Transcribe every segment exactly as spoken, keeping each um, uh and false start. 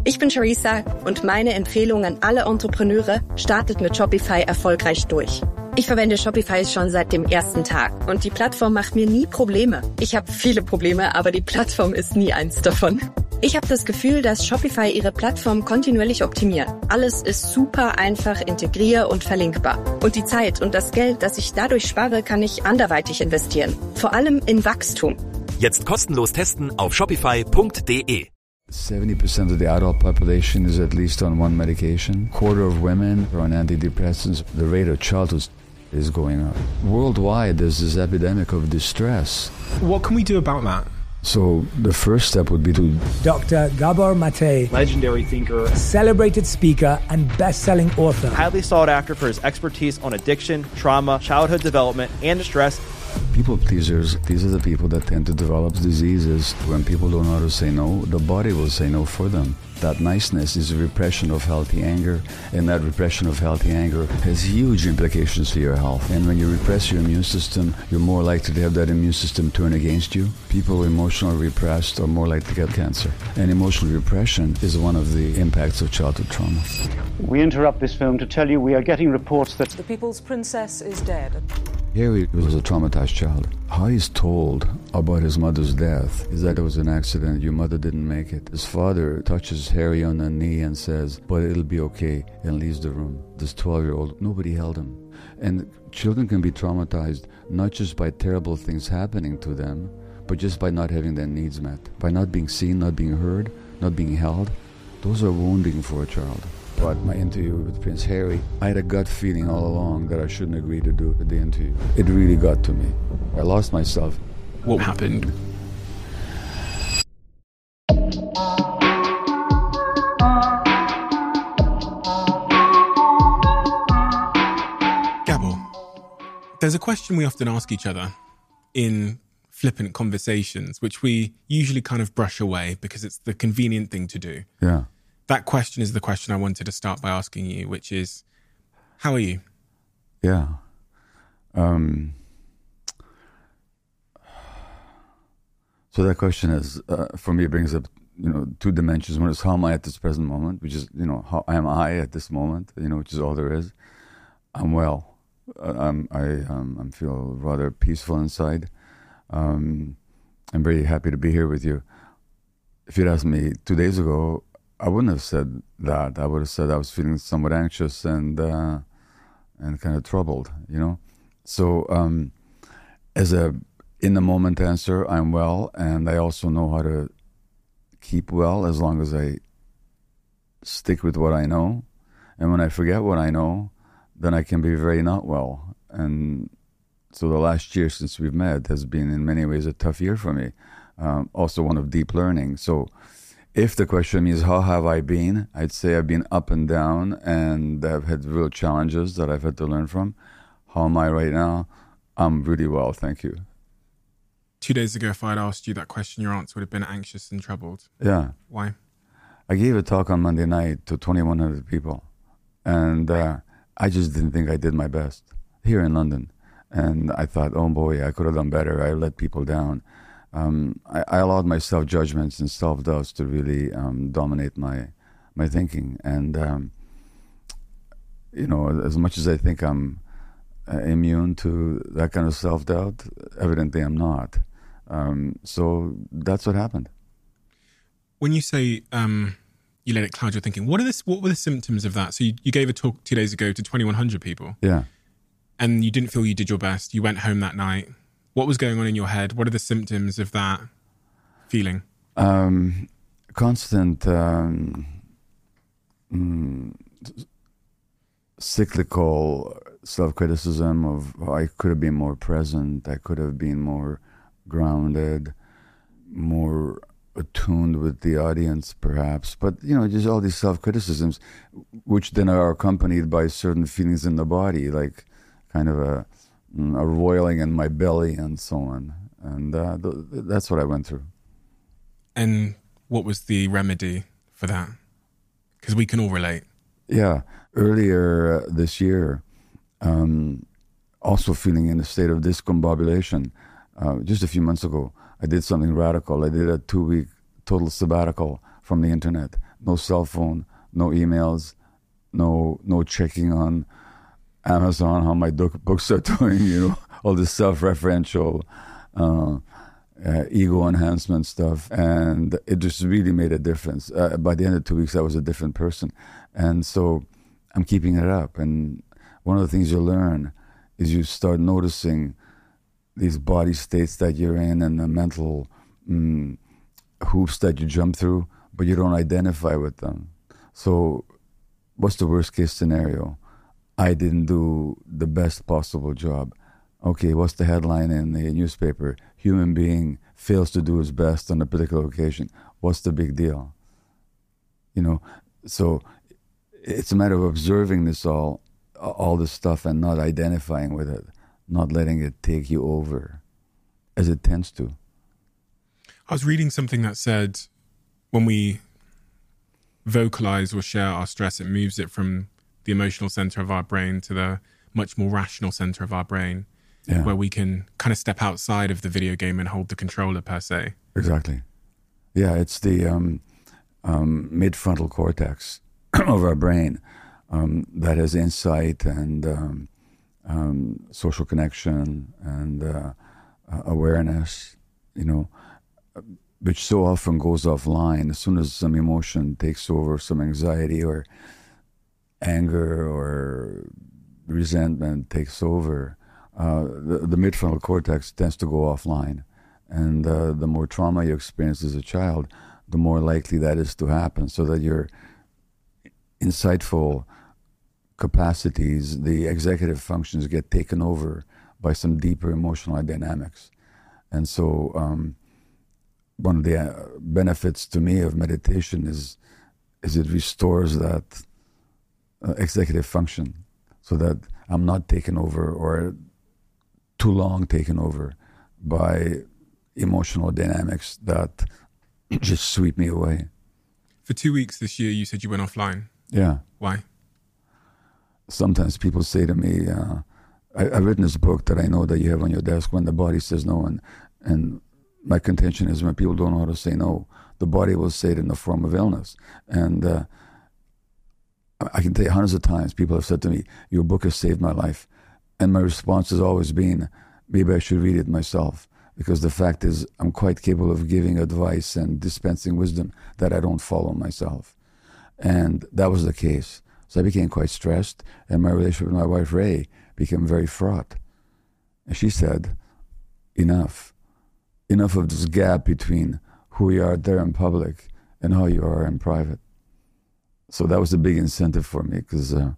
Ich bin Charissa und meine Empfehlung an alle Entrepreneure: startet mit Shopify erfolgreich durch. Ich verwende Shopify schon seit dem ersten Tag und die Plattform macht mir nie Probleme. Ich habe viele Probleme, aber die Plattform ist nie eins davon. Ich habe das Gefühl, dass Shopify ihre Plattform kontinuierlich optimiert. Alles ist super einfach, integrier- und verlinkbar. Und die Zeit und das Geld, das ich dadurch spare, kann ich anderweitig investieren. Vor allem in Wachstum. Jetzt kostenlos testen auf shopify punkt de. seventy percent of the adult population is at least on one medication. Quarter of women are on antidepressants. The rate of childhood is going up. Worldwide, there's this epidemic of distress. What can we do about that? So the first step would be to... Doctor Gabor Mate, legendary thinker, celebrated speaker and best-selling author. Highly sought after for his expertise on addiction, trauma, childhood development, and stress. People pleasers, these are the people that tend to develop diseases. When people don't know how to say no, the body will say no for them. That niceness is a repression of healthy anger, and that repression of healthy anger has huge implications for your health. And when you repress your immune system, you're more likely to have that immune system turn against you. People emotionally repressed are more likely to get cancer. And emotional repression is one of the impacts of childhood trauma. We interrupt this film to tell you we are getting reports that the People's Princess is dead. Harry was a traumatized child. How he's told about his mother's death is that it was an accident, your mother didn't make it. His father touches Harry on the knee and says, but it'll be okay, and leaves the room. This twelve-year-old, nobody held him. And children can be traumatized not just by terrible things happening to them, but just by not having their needs met. By not being seen, not being heard, not being held. Those are wounding for a child. But my interview with Prince Harry, I had a gut feeling all along that I shouldn't agree to do the interview. It really got to me. I lost myself. What happened? Gabor, there's a question we often ask each other in flippant conversations, which we usually kind of brush away because it's the convenient thing to do. Yeah. That question is the question I wanted to start by asking you, which is, how are you? Yeah. Um, so that question is, uh, for me, it brings up, you know, two dimensions. One is, how am I at this present moment, which is, you know, how am I at this moment, you know, which is all there is. I'm well. I'm, I um, I'm feel rather peaceful inside. Um, I'm very happy to be here with you. If you'd asked me two days ago, I wouldn't have said that. I would have said I was feeling somewhat anxious and uh, and kind of troubled, you know. So um, as a in-the-moment answer, I'm well, and I also know how to keep well as long as I stick with what I know. And when I forget what I know, then I can be very not well. And so the last year since we've met has been in many ways a tough year for me, um, also one of deep learning. So if the question is, how have I been? I'd say I've been up and down, and I've had real challenges that I've had to learn from. How am I right now? I'm really well, thank you. Two days ago, if I'd asked you that question, your answer would have been anxious and troubled. Yeah. Why? I gave a talk on Monday night to twenty-one hundred people, and uh, I just didn't think I did my best here in London. And I thought, oh boy, I could have done better. I let people down. Um, I, I allowed my self-judgments and self-doubts to really um, dominate my my thinking. And, um, you know, as much as I think I'm uh, immune to that kind of self-doubt, evidently I'm not. Um, so that's what happened. When you say um, you let it cloud your thinking, what are this? What were the symptoms of that? So you, you gave a talk two days ago to twenty-one hundred people. Yeah. And you didn't feel you did your best. You went home that night. What was going on in your head? What are the symptoms of that feeling? Um, constant um, mm, cyclical self-criticism of, oh, I could have been more present, I could have been more grounded, more attuned with the audience, perhaps. But, you know, just all these self-criticisms, which then are accompanied by certain feelings in the body, like kind of a, a roiling in my belly and so on. And uh, th- that's what I went through. And what was the remedy for that? Because we can all relate. Yeah. Earlier uh, this year, um, also feeling in a state of discombobulation, uh, just a few months ago, I did something radical. I did a two-week total sabbatical from the internet. no cell phone, no emails, no no checking on Amazon how my book, books are doing, you know, all this self-referential uh, uh, ego enhancement stuff. And it just really made a difference. Uh, by the end of two weeks, I was a different person. And so I'm keeping it up. And one of the things you learn is you start noticing these body states that you're in and the mental mm, hoops that you jump through, but you don't identify with them. So what's the worst case scenario? I didn't do the best possible job. Okay, what's the headline in the newspaper? Human being fails to do his best on a particular occasion. What's the big deal? You know, so it's a matter of observing this all, all this stuff and not identifying with it, not letting it take you over, as it tends to. I was reading something that said when we vocalize or share our stress, it moves it from the emotional center of our brain to the much more rational center of our brain, yeah. where we can kind of step outside of the video game and hold the controller per se. Exactly. Yeah, it's the um, um, mid-frontal cortex of our brain um, that has insight and um, um, social connection and uh, uh, awareness, you know, which so often goes offline as soon as some emotion takes over, some anxiety or anger or resentment takes over. Uh, the, the midfrontal cortex tends to go offline. And uh, the more trauma you experience as a child, the more likely that is to happen, so that your insightful capacities, the executive functions, get taken over by some deeper emotional dynamics. And so um, one of the uh, benefits to me of meditation is is it restores that uh, executive function, so that I'm not taken over or too long taken over by emotional dynamics that just sweep me away. For two weeks this year, you said you went offline. Yeah. Why? Sometimes people say to me, uh, I, I've written this book that I know that you have on your desk, When the Body Says No, and, and my contention is when people don't know how to say no, the body will say it in the form of illness. And uh, I can tell you hundreds of times people have said to me, your book has saved my life. And my response has always been, maybe I should read it myself. Because the fact is, I'm quite capable of giving advice and dispensing wisdom that I don't follow myself. And that was the case. So I became quite stressed, and my relationship with my wife, Ray, became very fraught. And she said, enough. Enough of this gap between who you are there in public and how you are in private. So that was a big incentive for me, because uh,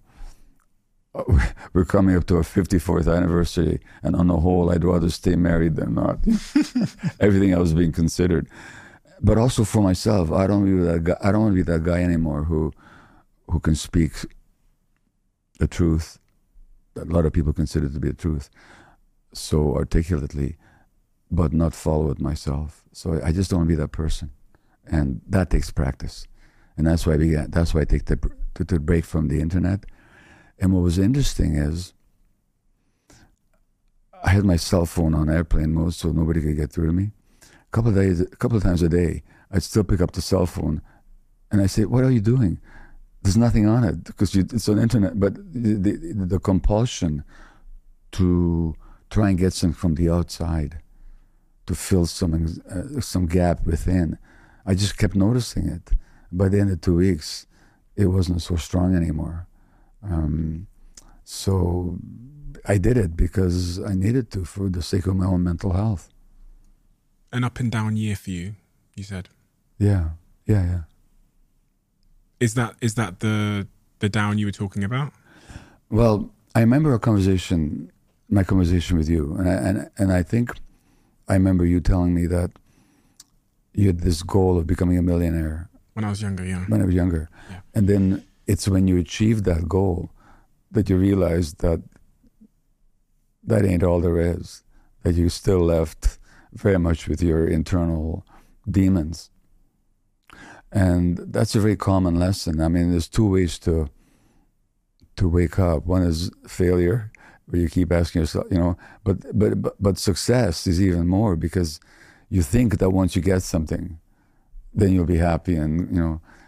we're coming up to our fifty-fourth anniversary, and on the whole, I'd rather stay married than not. Everything else being considered. But also for myself, I don't want to be that guy, I don't want to be that guy anymore who who can speak the truth that a lot of people consider to be the truth so articulately, but not follow it myself. So I just don't want to be that person, and that takes practice. And that's why I began. That's why I take the to, to break from the internet. And what was interesting is I had my cell phone on airplane mode so nobody could get through to me. A couple of days, a couple of times a day, I'd still pick up the cell phone, and I say, "What are you doing?" There's nothing on it because you, it's on the internet. But the, the, the compulsion to try and get something from the outside to fill some uh, some gap within, I just kept noticing it. By the end of two weeks, it wasn't so strong anymore. Um, so I did it because I needed to for the sake of my own mental health. An up and down year for you, you said. Yeah, yeah, yeah. Is that is that the the down you were talking about? Well, I remember a conversation, my conversation with you, and I, and and I think I remember you telling me that you had this goal of becoming a millionaire. When I was younger, yeah. When I was younger. Yeah. And then it's when you achieve that goal that you realize that that ain't all there is, that you're still left very much with your internal demons. And that's a very common lesson. I mean, there's two ways to to wake up. One is failure, where you keep asking yourself, you know, but but but, but success is even more, because you think that once you get something, then you'll be happy, and you know,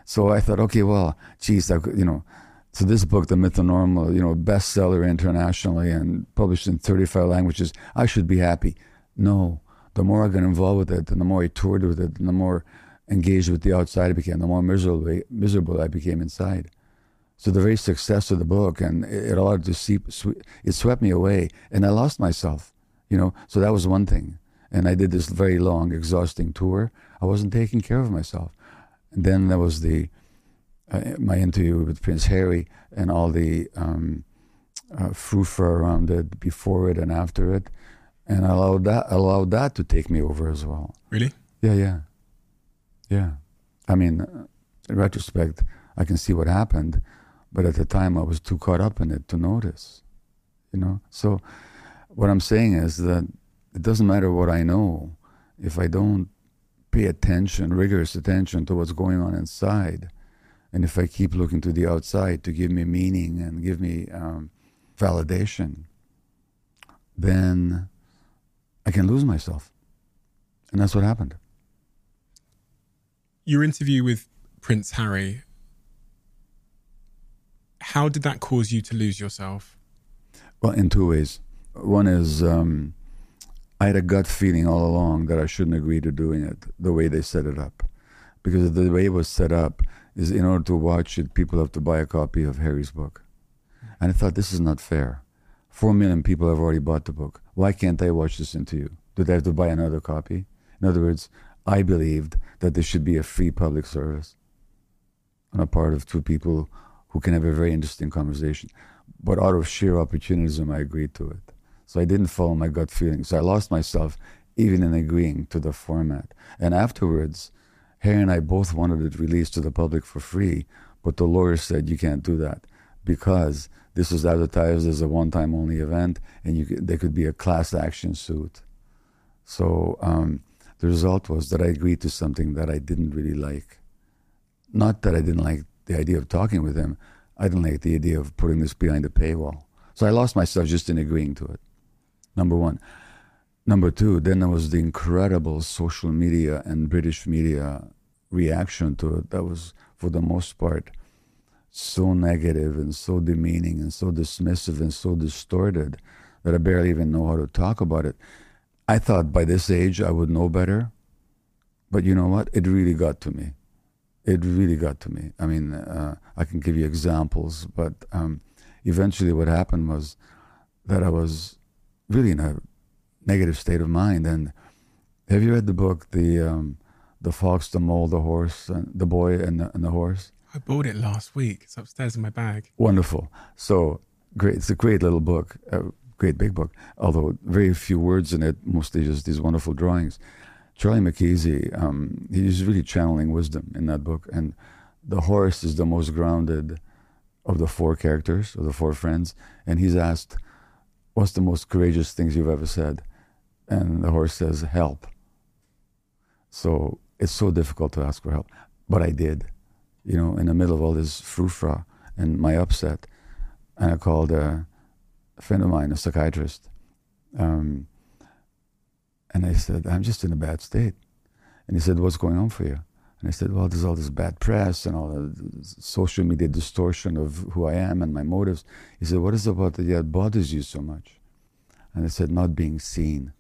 So I thought, okay, well, geez, I could, you know, so this book, The Myth of Normal, you know, bestseller internationally and published in thirty-five languages, I should be happy. No, the more I got involved with it and the more I toured with it and the more engaged with the outside I became, the more miserable, miserable I became inside. So the very success of the book, and it, it allowed to see, it swept me away, and I lost myself, you know, so that was one thing. And I did this very long, exhausting tour. I wasn't taking care of myself. And then there was the uh, my interview with Prince Harry and all the um, uh, frou-frou around it, before it and after it, and I allowed that allowed that to take me over as well. Really? Yeah, yeah, yeah. I mean, in retrospect, I can see what happened, but at the time I was too caught up in it to notice. You know. So, what I'm saying is that it doesn't matter what I know if I don't pay attention, rigorous attention to what's going on inside. And if I keep looking to the outside to give me meaning and give me um, validation, then I can lose myself. And that's what happened. Your interview with Prince Harry, how did that cause you to lose yourself? Well, in two ways. One is um, I had a gut feeling all along that I shouldn't agree to doing it the way they set it up. Because the way it was set up is, in order to watch it, people have to buy a copy of Harry's book. And I thought, this is not fair. Four million people have already bought the book. Why can't I watch this interview? Do they have to buy another copy? In other words, I believed that there should be a free public service on a part of two people who can have a very interesting conversation. But out of sheer opportunism, I agreed to it. So I didn't follow my gut feelings. So I lost myself even in agreeing to the format. And afterwards, Harry and I both wanted it released to the public for free, but the lawyer said you can't do that because this was advertised as a one-time only event, and you could, there could be a class action suit. So um, the result was that I agreed to something that I didn't really like. Not that I didn't like the idea of talking with him. I didn't like the idea of putting this behind a paywall. So I lost myself just in agreeing to it, number one. Number two, then there was the incredible social media and British media reaction to it that was, for the most part, so negative and so demeaning and so dismissive and so distorted that I barely even know how to talk about it. I thought by this age I would know better, but you know what? It really got to me. It really got to me. I mean, uh, I can give you examples, but um, eventually what happened was that I was really in a negative state of mind. And have you read the book, the um, the Fox, the Mole, the Horse, and the Boy and the, and the Horse? I bought it last week. It's upstairs in my bag. Wonderful. So great. It's a great little book, a great big book, although very few words in it, mostly just these wonderful drawings. Charlie McKeesy, um, he's really channeling wisdom in that book. And the horse is the most grounded of the four characters, of the four friends. And he's asked, what's the most courageous things you've ever said? And the horse says, help. So it's so difficult to ask for help. But I did, you know, in the middle of all this frou-frou and my upset. And I called a, a friend of mine, a psychiatrist. Um, and I said, I'm just in a bad state. And he said, what's going on for you? And I said, well, there's all this bad press and all the social media distortion of who I am and my motives. He said, what is it about that that bothers you so much? And I said, not being seen.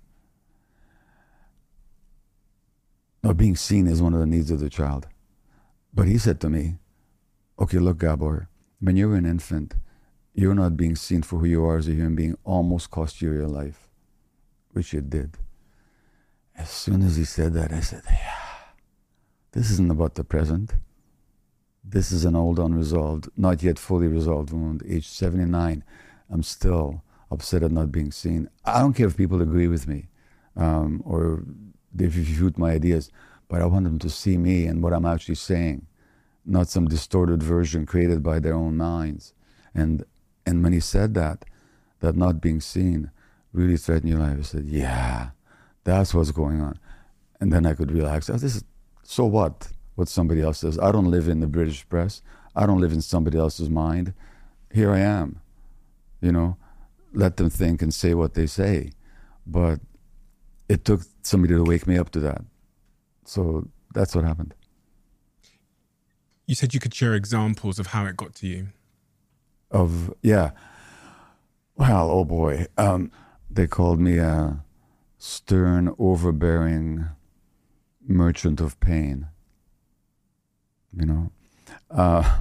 Not being seen is one of the needs of the child. But he said to me, okay, look, Gabor, when you were an infant, you're not being seen for who you are as a human being almost cost you your life, which it did. As soon as he said that, I said, yeah, this isn't about the present. This is an old, unresolved, not yet fully resolved wound. Age seventy-nine, I'm still upset at not being seen. I don't care if people agree with me um, or if you refute my ideas, but I want them to see me and what I'm actually saying, not some distorted version created by their own minds. And and when he said that, that not being seen really threatened your life, I said, yeah, that's what's going on. And then I could relax. Oh, this is, so what, what somebody else says? I don't live in the British press. I don't live in somebody else's mind. Here I am, you know, let them think and say what they say. But it took somebody to wake me up to that. So that's what happened. You said you could share examples of how it got to you. Of, yeah. Well, oh boy. Um, they called me a stern, overbearing merchant of pain. You know? Uh,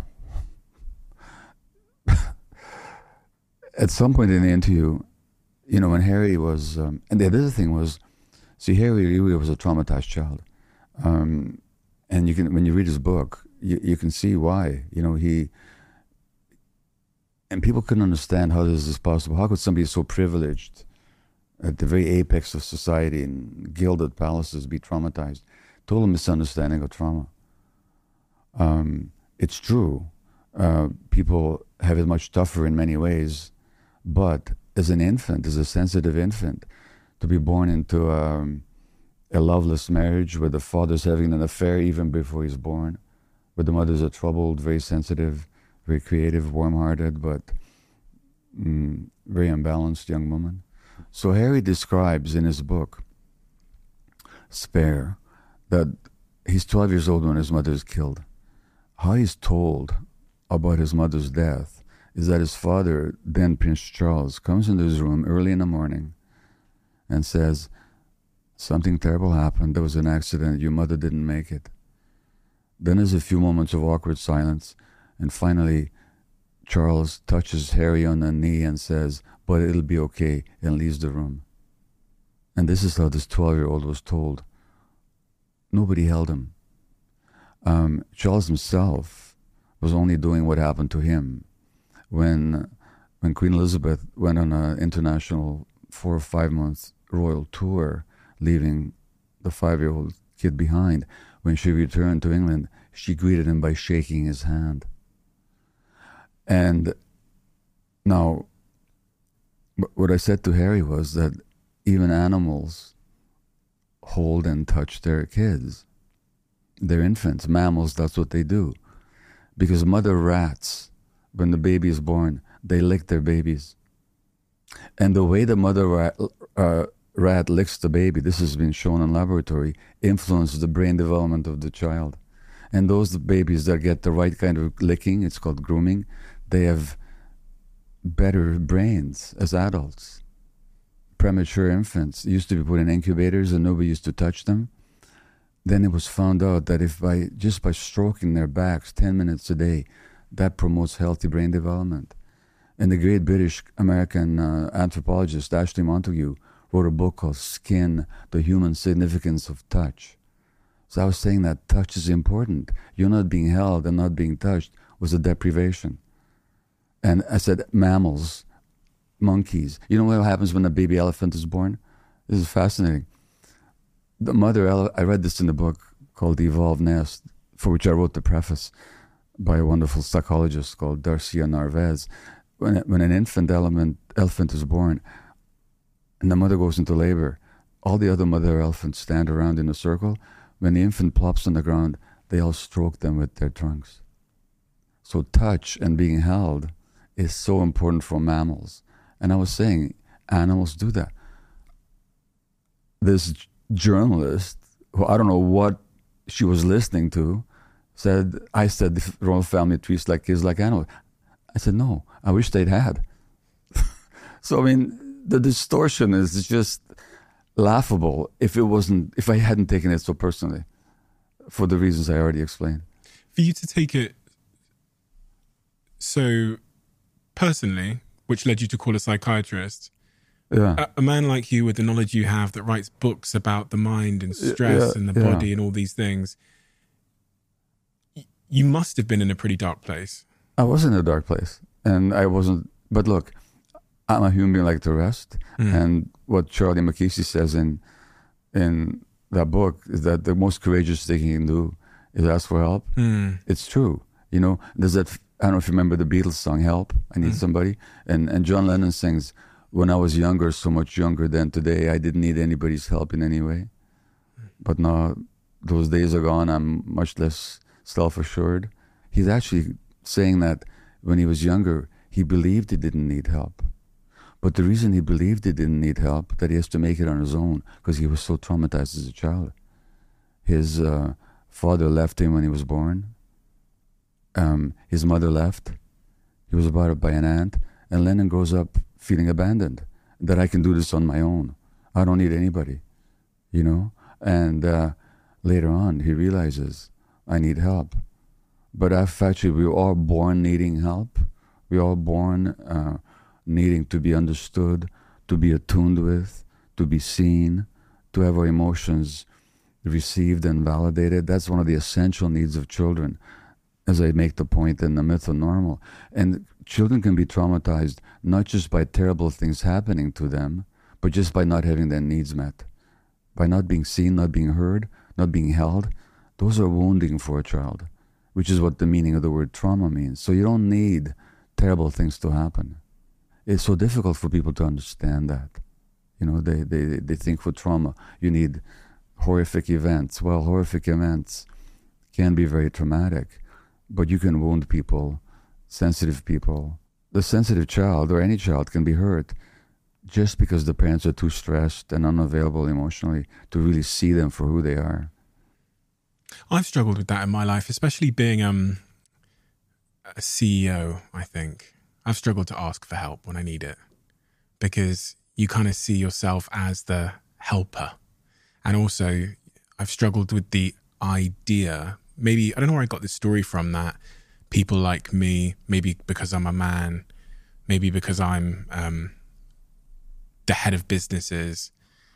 at some point in the interview, you know, when Harry was, um, and the other thing was, see, Harry really was a traumatized child. Um, and you can, when you read his book, you, you can see why. You know, he, and people couldn't understand how this is possible. How could somebody so privileged at the very apex of society in gilded palaces be traumatized? Total misunderstanding of trauma. Um, it's true. Uh, people have it much tougher in many ways, but as an infant, as a sensitive infant, to be born into a, a loveless marriage where the father's having an affair even before he's born, where the mother's a troubled, very sensitive, very creative, warm-hearted, but mm, very unbalanced young woman. So Harry describes in his book, Spare, that he's twelve years old when his mother is killed. How he's told about his mother's death is that his father, then Prince Charles, comes into his room early in the morning and says, something terrible happened, there was an accident, your mother didn't make it. Then there's a few moments of awkward silence, and finally Charles touches Harry on the knee and says, but it'll be okay, and leaves the room. And this is how this twelve-year-old was told. Nobody held him. Um, Charles himself was only doing what happened to him. When when Queen Elizabeth went on an international four or five month royal tour, leaving the five-year-old kid behind, when she returned to England, she greeted him by shaking his hand. And now, what I said to Harry was that even animals hold and touch their kids. They're infants, mammals, that's what they do. Because mother rats, when the baby is born, they lick their babies. And the way the mother rat, uh, rat licks the baby, this has been shown in laboratory, influences the brain development of the child. And those babies that get the right kind of licking, it's called grooming, they have better brains as adults. Premature infants used to be put in incubators and nobody used to touch them. Then it was found out that if by just by stroking their backs ten minutes a day, that promotes healthy brain development. And the great British American uh, anthropologist Ashley Montagu wrote a book called Skin, The Human Significance of Touch. So I was saying that touch is important. You're not being held and not being touched was a deprivation. And I said mammals, monkeys. You know what happens when a baby elephant is born? This is fascinating. The mother, ele- I read this in a book called The Evolved Nest, for which I wrote the preface, by a wonderful psychologist called Darcia Narvaez. When, when an infant element, elephant is born and the mother goes into labor, all the other mother elephants stand around in a circle. When the infant plops on the ground, they all stroke them with their trunks. So touch and being held is so important for mammals. And I was saying, animals do that. This journalist, who I don't know what she was listening to, said, I said the royal family treats like kids like animals. I said, no, I wish they'd had. So, I mean, the distortion is just laughable if it wasn't, if I hadn't taken it so personally, for the reasons I already explained. For you to take it so personally, which led you to call a psychiatrist, yeah. a, a man like you with the knowledge you have that writes books about the mind and stress yeah, and the yeah. body and all these things, y- you must have been in a pretty dark place. I was in a dark place, and I wasn't, but look, I'm a human being like the rest, mm. and what Charlie McKeesey says in in that book is that the most courageous thing you can do is ask for help. Mm. It's true. You know, there's that, I don't know if you remember the Beatles song, Help, I Need mm. Somebody, and, and John Lennon sings, when I was younger, so much younger than today, I didn't need anybody's help in any way. But now those days are gone, I'm much less self-assured. He's actually saying that when he was younger, he believed he didn't need help. But the reason he believed he didn't need help, that he has to make it on his own, because he was so traumatized as a child. His uh, father left him when he was born. Um, his mother left. He was brought up by an aunt. And Lennon grows up feeling abandoned, that I can do this on my own. I don't need anybody, you know? And uh, later on, he realizes, I need help. But actually, we were all born needing help. We were all born uh, needing to be understood, to be attuned with, to be seen, to have our emotions received and validated. That's one of the essential needs of children, as I make the point in The Myth of Normal. And children can be traumatized not just by terrible things happening to them, but just by not having their needs met. By not being seen, not being heard, not being held. Those are wounding for a child, which is what the meaning of the word trauma means. So you don't need terrible things to happen. It's so difficult for people to understand that. You know, they, they, they think for trauma you need horrific events. Well, horrific events can be very traumatic, but you can wound people, sensitive people. The sensitive child, or any child, can be hurt just because the parents are too stressed and unavailable emotionally to really see them for who they are. I've struggled with that in my life, especially being um, a C E O, I think. I've struggled to ask for help when I need it because you kind of see yourself as the helper. And also, I've struggled with the idea, maybe, I don't know where I got this story from, that people like me, maybe because I'm a man, maybe because I'm um, the head of businesses,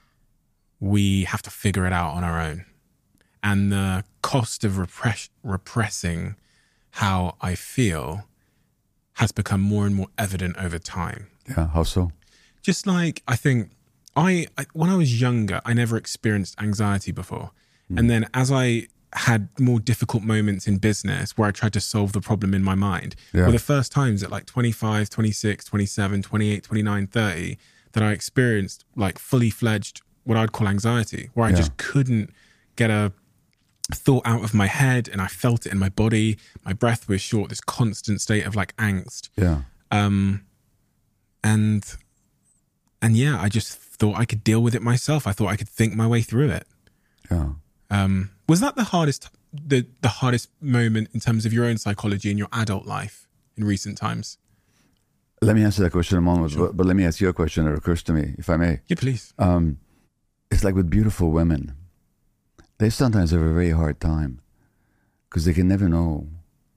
we have to figure it out on our own. And the cost of repress- repressing how I feel has become more and more evident over time. Yeah, how so? Just like, I think, I, I when I was younger, I never experienced anxiety before. Mm. And then as I had more difficult moments in business where I tried to solve the problem in my mind, yeah. were the first times at like twenty-five, twenty-six, twenty-seven, twenty-eight, twenty-nine, thirty that I experienced like fully fledged what I'd call anxiety, where I yeah. just couldn't get a thought out of my head and I felt it in my body. My breath was short, this constant state of like angst. Yeah. Um, and, and yeah, I just thought I could deal with it myself. I thought I could think my way through it. Yeah. Um, was that the hardest, the, the hardest moment in terms of your own psychology in your adult life in recent times? Let me answer that question in a moment, Sure. but, but let me ask you a question that occurs to me, if I may. Yeah, please. Um, it's like with beautiful women. They sometimes have a very hard time because they can never know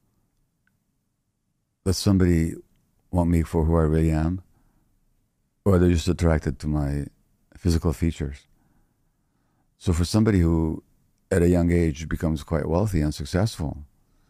that somebody want me for who I really am, or they're just attracted to my physical features. So for somebody who at a young age becomes quite wealthy and successful,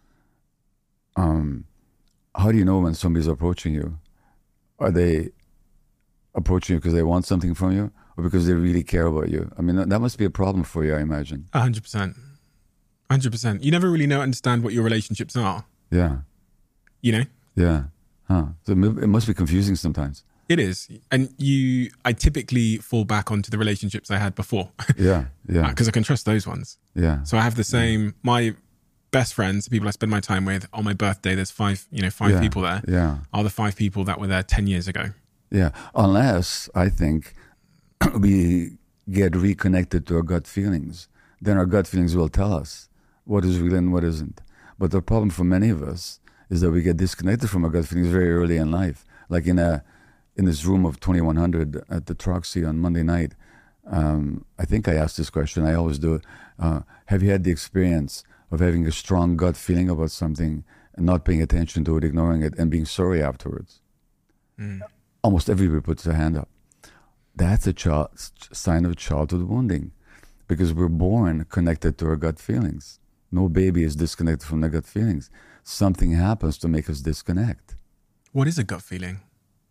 um, how do you know when somebody's approaching you? Are they approaching you because they want something from you, or because they really care about you? I mean, that must be a problem for you, I imagine. A hundred percent. A hundred percent. You never really know, understand what your relationships are. Yeah. You know? Yeah. Huh. So it must be confusing sometimes. It is. And you, I typically fall back onto the relationships I had before. Yeah. Yeah. Because I can trust those ones. Yeah. So I have the same, yeah. my best friends, the people I spend my time with, on my birthday, there's five, you know, five yeah. people there. Yeah. Are the five people that were there ten years ago. Yeah. Unless, I think, we get reconnected to our gut feelings, then our gut feelings will tell us what is real and what isn't. But the problem for many of us is that we get disconnected from our gut feelings very early in life. Like in a in this room of twenty-one hundred at the Troxy on Monday night, um, I think I asked this question, I always do it. Uh, have you had the experience of having a strong gut feeling about something and not paying attention to it, ignoring it, and being sorry afterwards? Mm. Almost everybody puts their hand up. That's a child, sign of childhood wounding, because we're born connected to our gut feelings. No baby is disconnected from their gut feelings. Something happens to make us disconnect. What is a gut feeling?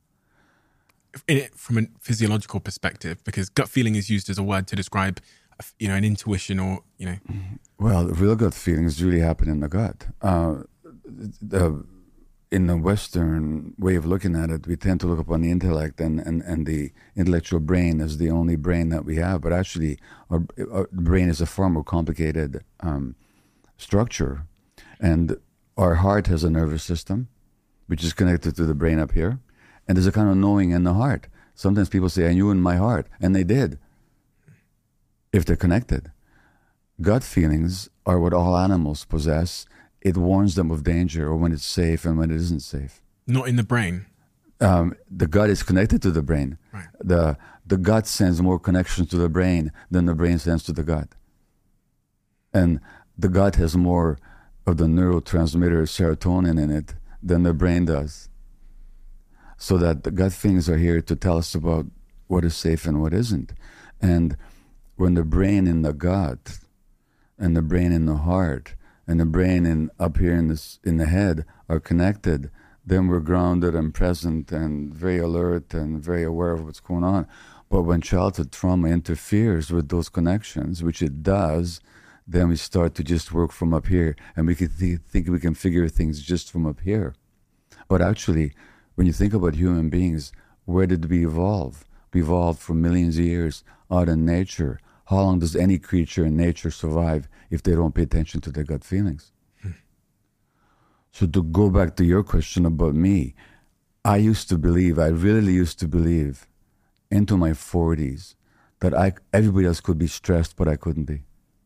In it, from a physiological perspective, because gut feeling is used as a word to describe, you know, an intuition or, you know. Well, real gut feelings really happen in the gut. Uh, the, in the Western way of looking at it, we tend to look upon the intellect and, and, and the intellectual brain as the only brain that we have. But actually, our, our brain is a far more complicated um, structure. And our heart has a nervous system, which is connected to the brain up here. And there's a kind of knowing in the heart. Sometimes people say, I knew in my heart. And they did, if they're connected. Gut feelings are what all animals possess, it warns them of danger or when it's safe and when it isn't safe. Not in the brain. Um, the gut is connected to the brain. Right. The the gut sends more connections to the brain than the brain sends to the gut. And the gut has more of the neurotransmitter serotonin in it than the brain does. So that the gut things are here to tell us about what is safe and what isn't. And when the brain in the gut and the brain in the heart and the brain in up here in this in the head are connected, then we're grounded and present and very alert and very aware of what's going on. But when childhood trauma interferes with those connections, which it does, then we start to just work from up here, and we can th- think we can figure things just from up here. But actually, when you think about human beings, where did we evolve? We evolved for millions of years out in nature. How long does any creature in nature survive if they don't pay attention to their gut feelings? Hmm. So to go back to your question about me, I used to believe, I really used to believe into my forties that I everybody else could be stressed, but I couldn't be.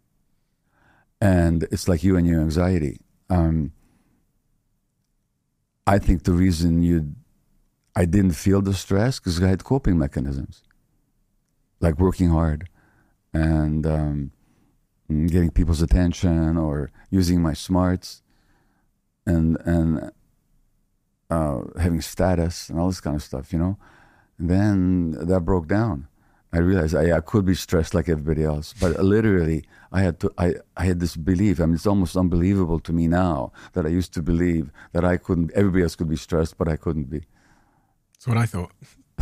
And it's like you and your anxiety. Um, I think the reason you, I didn't feel the stress because I had coping mechanisms, like working hard and um, getting people's attention or using my smarts and and uh, having status and all this kind of stuff, you know. And then that broke down. I realized I, I could be stressed like everybody else, but literally I had to. I, I had this belief. I mean, it's almost unbelievable to me now that I used to believe that I couldn't. Everybody else could be stressed, but I couldn't be. That's what I thought.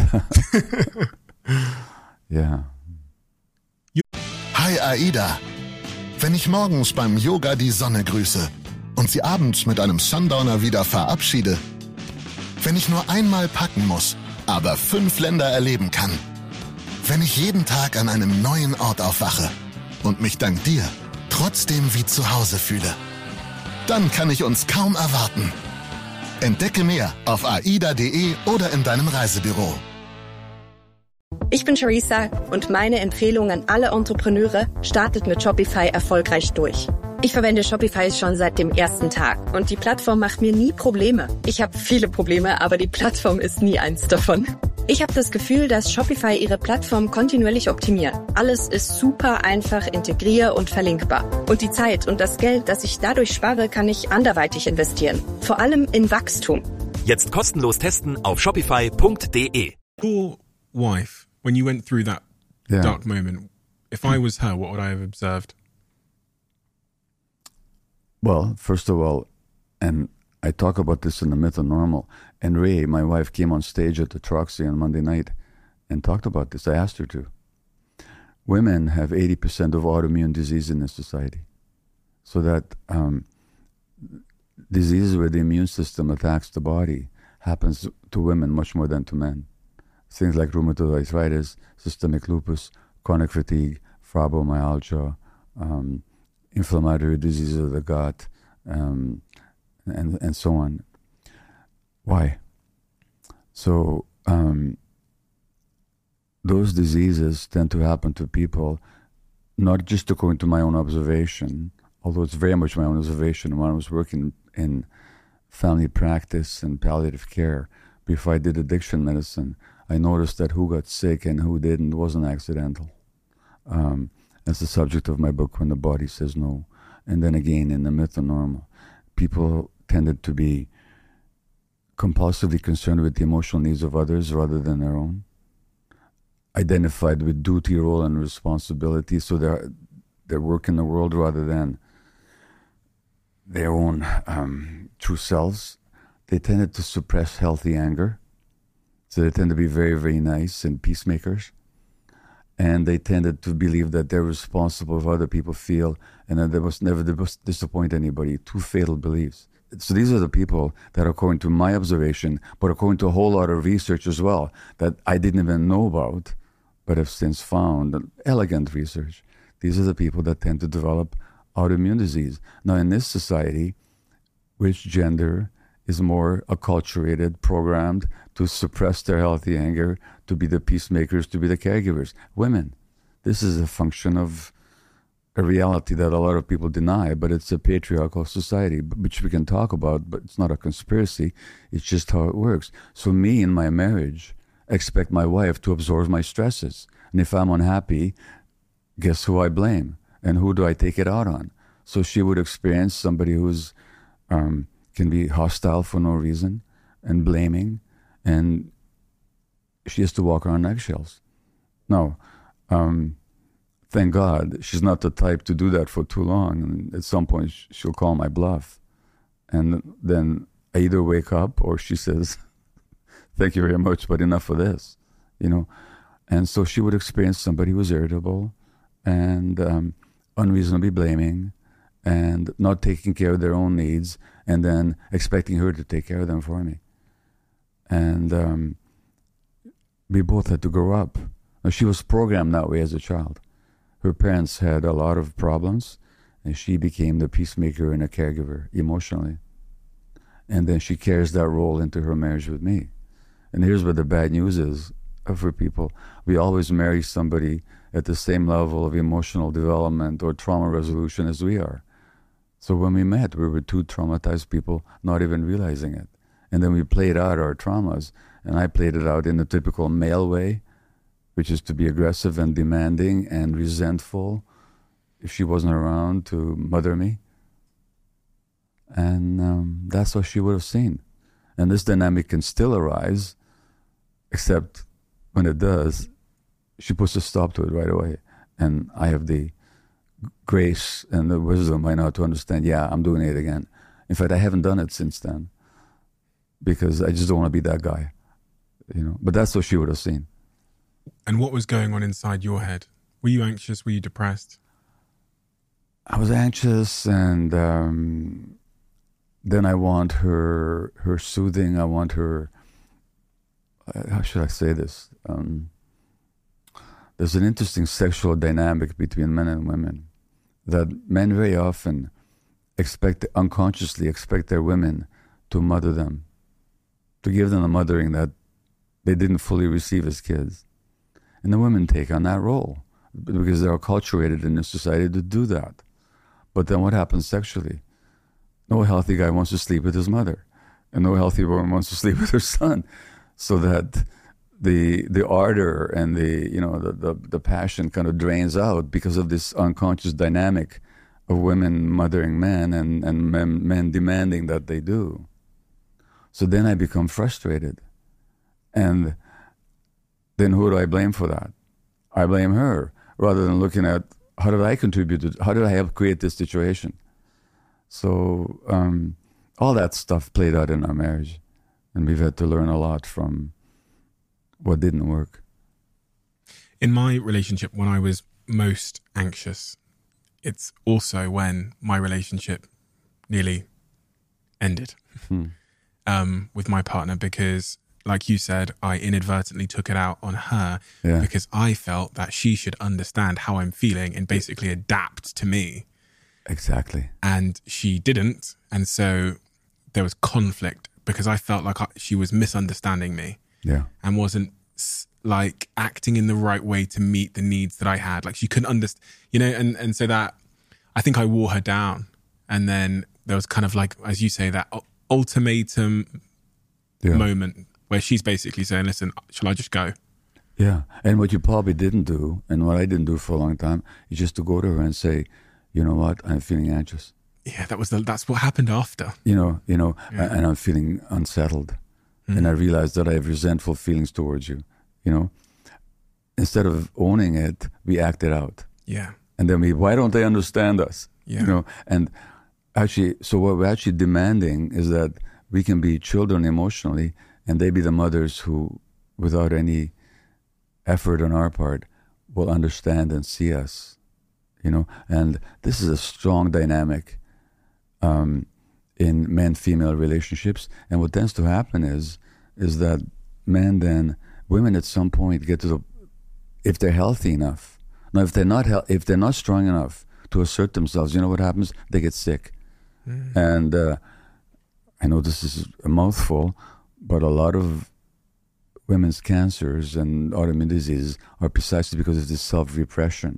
Ja. Hi Aida. Wenn ich morgens beim Yoga die Sonne grüße und sie abends mit einem Sundowner wieder verabschiede, wenn ich nur einmal packen muss, aber fünf Länder erleben kann, wenn ich jeden Tag an einem neuen Ort aufwache und mich dank dir trotzdem wie zu Hause fühle, dann kann ich uns kaum erwarten. Entdecke mehr auf aida punkt de oder in deinem Reisebüro. Ich bin Charissa und meine Empfehlung an alle Entrepreneure, startet mit Shopify erfolgreich durch. Ich verwende Shopify schon seit dem ersten Tag und die Plattform macht mir nie Probleme. Ich habe viele Probleme, aber die Plattform ist nie eins davon. Ich habe das Gefühl, dass Shopify ihre Plattform kontinuierlich optimiert. Alles ist super einfach integrier- und verlinkbar. Und die Zeit und das Geld, das ich dadurch spare, kann ich anderweitig investieren. Vor allem in Wachstum. Jetzt kostenlos testen auf shopify punkt de. Your wife, when you went through that Yeah. dark moment, if I was her, what would I have observed? Well, first of all, and I talk about this in the Myth of Normal, and Ray, my wife, came on stage at the Troxy on Monday night and talked about this. I asked her to. Women have eighty percent of autoimmune disease in this society. So that um, diseases where the immune system attacks the body happens to women much more than to men. Things like rheumatoid arthritis, systemic lupus, chronic fatigue, fibromyalgia, um, inflammatory diseases of the gut, um, and and so on. Why? So um, those diseases tend to happen to people, not just according to my own observation, although it's very much my own observation. When I was working in family practice and palliative care, before I did addiction medicine, I noticed that who got sick and who didn't wasn't accidental. Um, That's the subject of my book, When the Body Says No. And then again, in The Myth of Normal, people tended to be compulsively concerned with the emotional needs of others rather than their own, identified with duty, role, and responsibility, so their their work in the world rather than their own um, true selves. They tended to suppress healthy anger, so they tend to be very, very nice and peacemakers. And they tended to believe that they're responsible for how other people feel and that they must never disappoint anybody. Two fatal beliefs. So these are the people that, according to my observation, but according to a whole lot of research as well, that I didn't even know about, but have since found, elegant research, these are the people that tend to develop autoimmune disease. Now, in this society, which gender is more acculturated, programmed to suppress their healthy anger, to be the peacemakers, to be the caregivers? Women. This is a function of a reality that a lot of people deny, but it's a patriarchal society, which we can talk about, but it's not a conspiracy. It's just how it works. So me in my marriage, I expect my wife to absorb my stresses. And if I'm unhappy, guess who I blame? And who do I take it out on? So she would experience somebody who's um, can be hostile for no reason and blaming, and she has to walk around eggshells. No, um, thank God she's not the type to do that for too long. And at some point she'll call my bluff, and then I either wake up or she says, "Thank you very much, but enough of this," you know. And so she would experience somebody who was irritable and um, unreasonably blaming and not taking care of their own needs, and then expecting her to take care of them for me. And um, we both had to grow up. Now, she was programmed that way as a child. Her parents had a lot of problems, and she became the peacemaker and a caregiver emotionally. And then she carries that role into her marriage with me. And here's what the bad news is for people. We always marry somebody at the same level of emotional development or trauma resolution as we are. So when we met, we were two traumatized people, not even realizing it. And then we played out our traumas, and I played it out in the typical male way, which is to be aggressive and demanding and resentful if she wasn't around to mother me. And um, that's what she would have seen. And this dynamic can still arise, except when it does, she puts a stop to it right away. And I have the grace and the wisdom by now to understand, yeah, I'm doing it again. In fact, I haven't done it since then because I just don't want to be that guy, you know. But that's what she would have seen. And what was going on inside your head? Were you anxious? Were you depressed? I was anxious, and um, then I want her her soothing. I want her, uh, how should I say this? Um, there's an interesting sexual dynamic between men and women that men very often expect, unconsciously expect their women to mother them, to give them the mothering that they didn't fully receive as kids. And the women take on that role because they're acculturated in a society to do that. But then what happens sexually? No healthy guy wants to sleep with his mother, and no healthy woman wants to sleep with her son. So that the the ardor and the you know the, the, the passion kind of drains out because of this unconscious dynamic of women mothering men and, and men, men demanding that they do. So then I become frustrated. And then who do I blame for that? I blame her, rather than looking at how did I contribute to, how did I help create this situation? So um, all that stuff played out in our marriage, and we've had to learn a lot from what didn't work. In my relationship, when I was most anxious, it's also when my relationship nearly ended Hmm. um, with my partner, because like you said, I inadvertently took it out on her Yeah. because I felt that she should understand how I'm feeling and basically adapt to me. Exactly. And she didn't. And so there was conflict because I felt like I, she was misunderstanding me. Yeah. And wasn't like acting in the right way to meet the needs that I had. Like she couldn't understand, you know, and, and so that I think I wore her down. And then there was kind of like, as you say, that ultimatum Yeah. moment where she's basically saying, listen, shall I just go? Yeah. And what you probably didn't do, and what I didn't do for a long time, is just to go to her and say, you know what, I'm feeling anxious. Yeah, that was the, that's what happened after. You know, you know, Yeah. and I'm feeling unsettled. Mm. And I realized that I have resentful feelings towards you, you know. Instead of owning it, we act it out. Yeah. And then we, why don't they understand us? Yeah. You know, and actually, so what we're actually demanding is that we can be children emotionally, and they be the mothers who, without any effort on our part, will understand and see us, you know. And this is a strong dynamic um, in man-female relationships. And what tends to happen is, is that men then, women at some point get to the, if they're healthy enough. Now, if they're not, hel- if they're not strong enough to assert themselves, you know what happens? They get sick. Mm. And uh, I know this is a mouthful, but a lot of women's cancers and autoimmune diseases are precisely because of this self-repression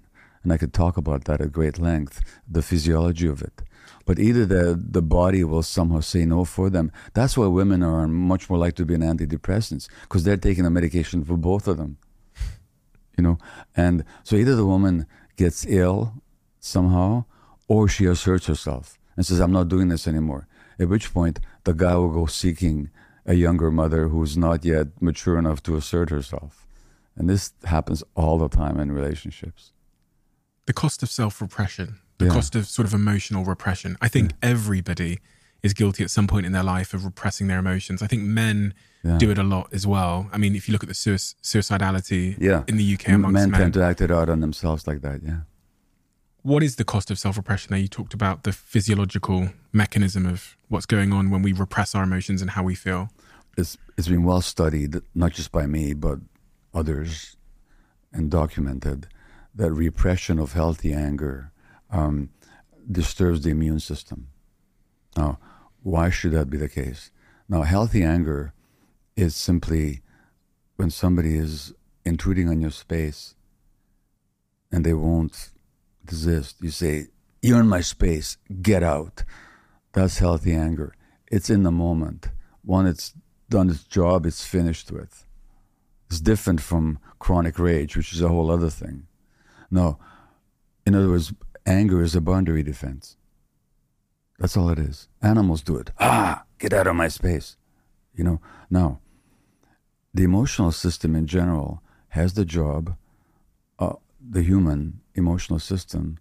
and I could talk about that at great length, the physiology of it. But either the the body will somehow say no for them. That's why women are much more likely to be on antidepressants, because they're taking a medication for both of them. You know, and so either the woman gets ill somehow, or she asserts herself and says, I'm not doing this anymore. At which point, the guy will go seeking a younger mother who's not yet mature enough to assert herself. And this happens all the time in relationships. The cost of self-repression, the Yeah. cost of sort of emotional repression. I think Yeah. everybody is guilty at some point in their life of repressing their emotions. I think men Yeah. do it a lot as well. I mean, if you look at the sui- suicidality Yeah. in the U K amongst men, men, tend to act it out on themselves like that, yeah. what is the cost of self-repression? Now, you talked about the physiological mechanism of what's going on when we repress our emotions and how we feel. It's it's been well studied, not just by me, but others, and documented, that repression of healthy anger um, disturbs the immune system. Now, why should that be the case? Now, healthy anger is simply when somebody is intruding on your space and they won't desist. You say, you're in my space, get out. That's healthy anger. It's in the moment. When it's done its job, it's finished with. It's different from chronic rage, which is a whole other thing. No, in other words, anger is a boundary defense. That's all it is. Animals do it. Ah, get out of my space. You know, now, the emotional system in general has the job, uh, the human emotional system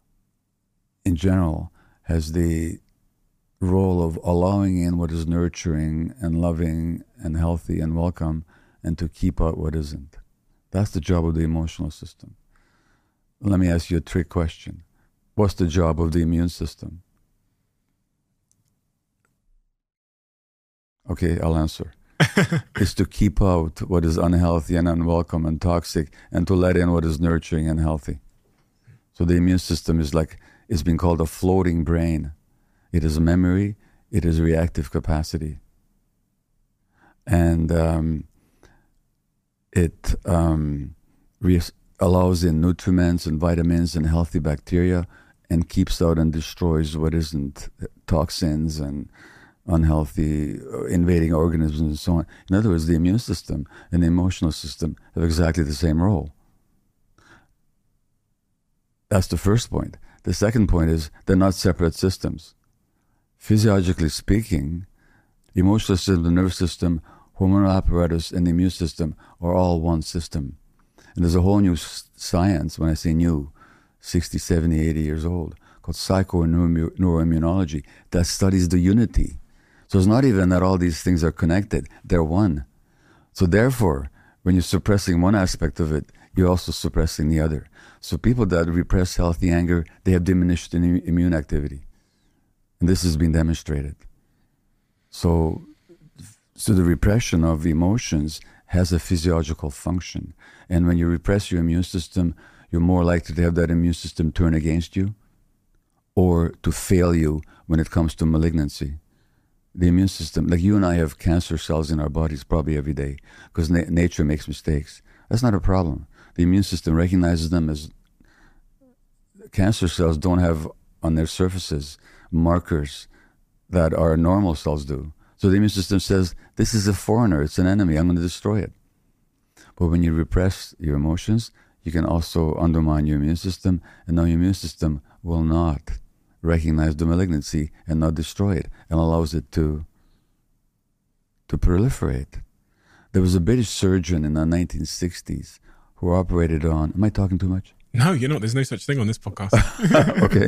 in general has the role of allowing in what is nurturing and loving and healthy and welcome, and to keep out what isn't. That's the job of the emotional system. Let me ask you a trick question. What's the job of the immune system? Okay, I'll answer. It's to keep out what is unhealthy and unwelcome and toxic, and to let in what is nurturing and healthy. So the immune system is like, it's been called a floating brain. It is memory, it is reactive capacity. And um, it um, re- allows in nutriments and vitamins and healthy bacteria, and keeps out and destroys what isn't, toxins and unhealthy invading organisms and so on. In other words, the immune system and the emotional system have exactly the same role. That's the first point. The second point is they're not separate systems. Physiologically speaking, the emotional system, the nervous system, hormonal apparatus, and the immune system are all one system. And there's a whole new science, when I say new, sixty, seventy, eighty years old, called psychoneuroimmunology, that studies the unity. So it's not even that all these things are connected, they're one. So therefore, when you're suppressing one aspect of it, you're also suppressing the other. So people that repress healthy anger, they have diminished immune activity. And this has been demonstrated. So, so the repression of emotions has a physiological function. And when you repress your immune system, you're more likely to have that immune system turn against you or to fail you when it comes to malignancy. The immune system, like you and I have cancer cells in our bodies probably every day because na- nature makes mistakes. That's not a problem. The immune system recognizes them as cancer cells don't have on their surfaces markers that our normal cells do. So the immune system says, this is a foreigner, it's an enemy, I'm going to destroy it. But when you repress your emotions, you can also undermine your immune system, and now your immune system will not recognize the malignancy and not destroy it, and allows it to to proliferate. There was a British surgeon in the nineteen sixties who operated on... Am I talking too much? No, you're not. There's no such thing on this podcast. Okay.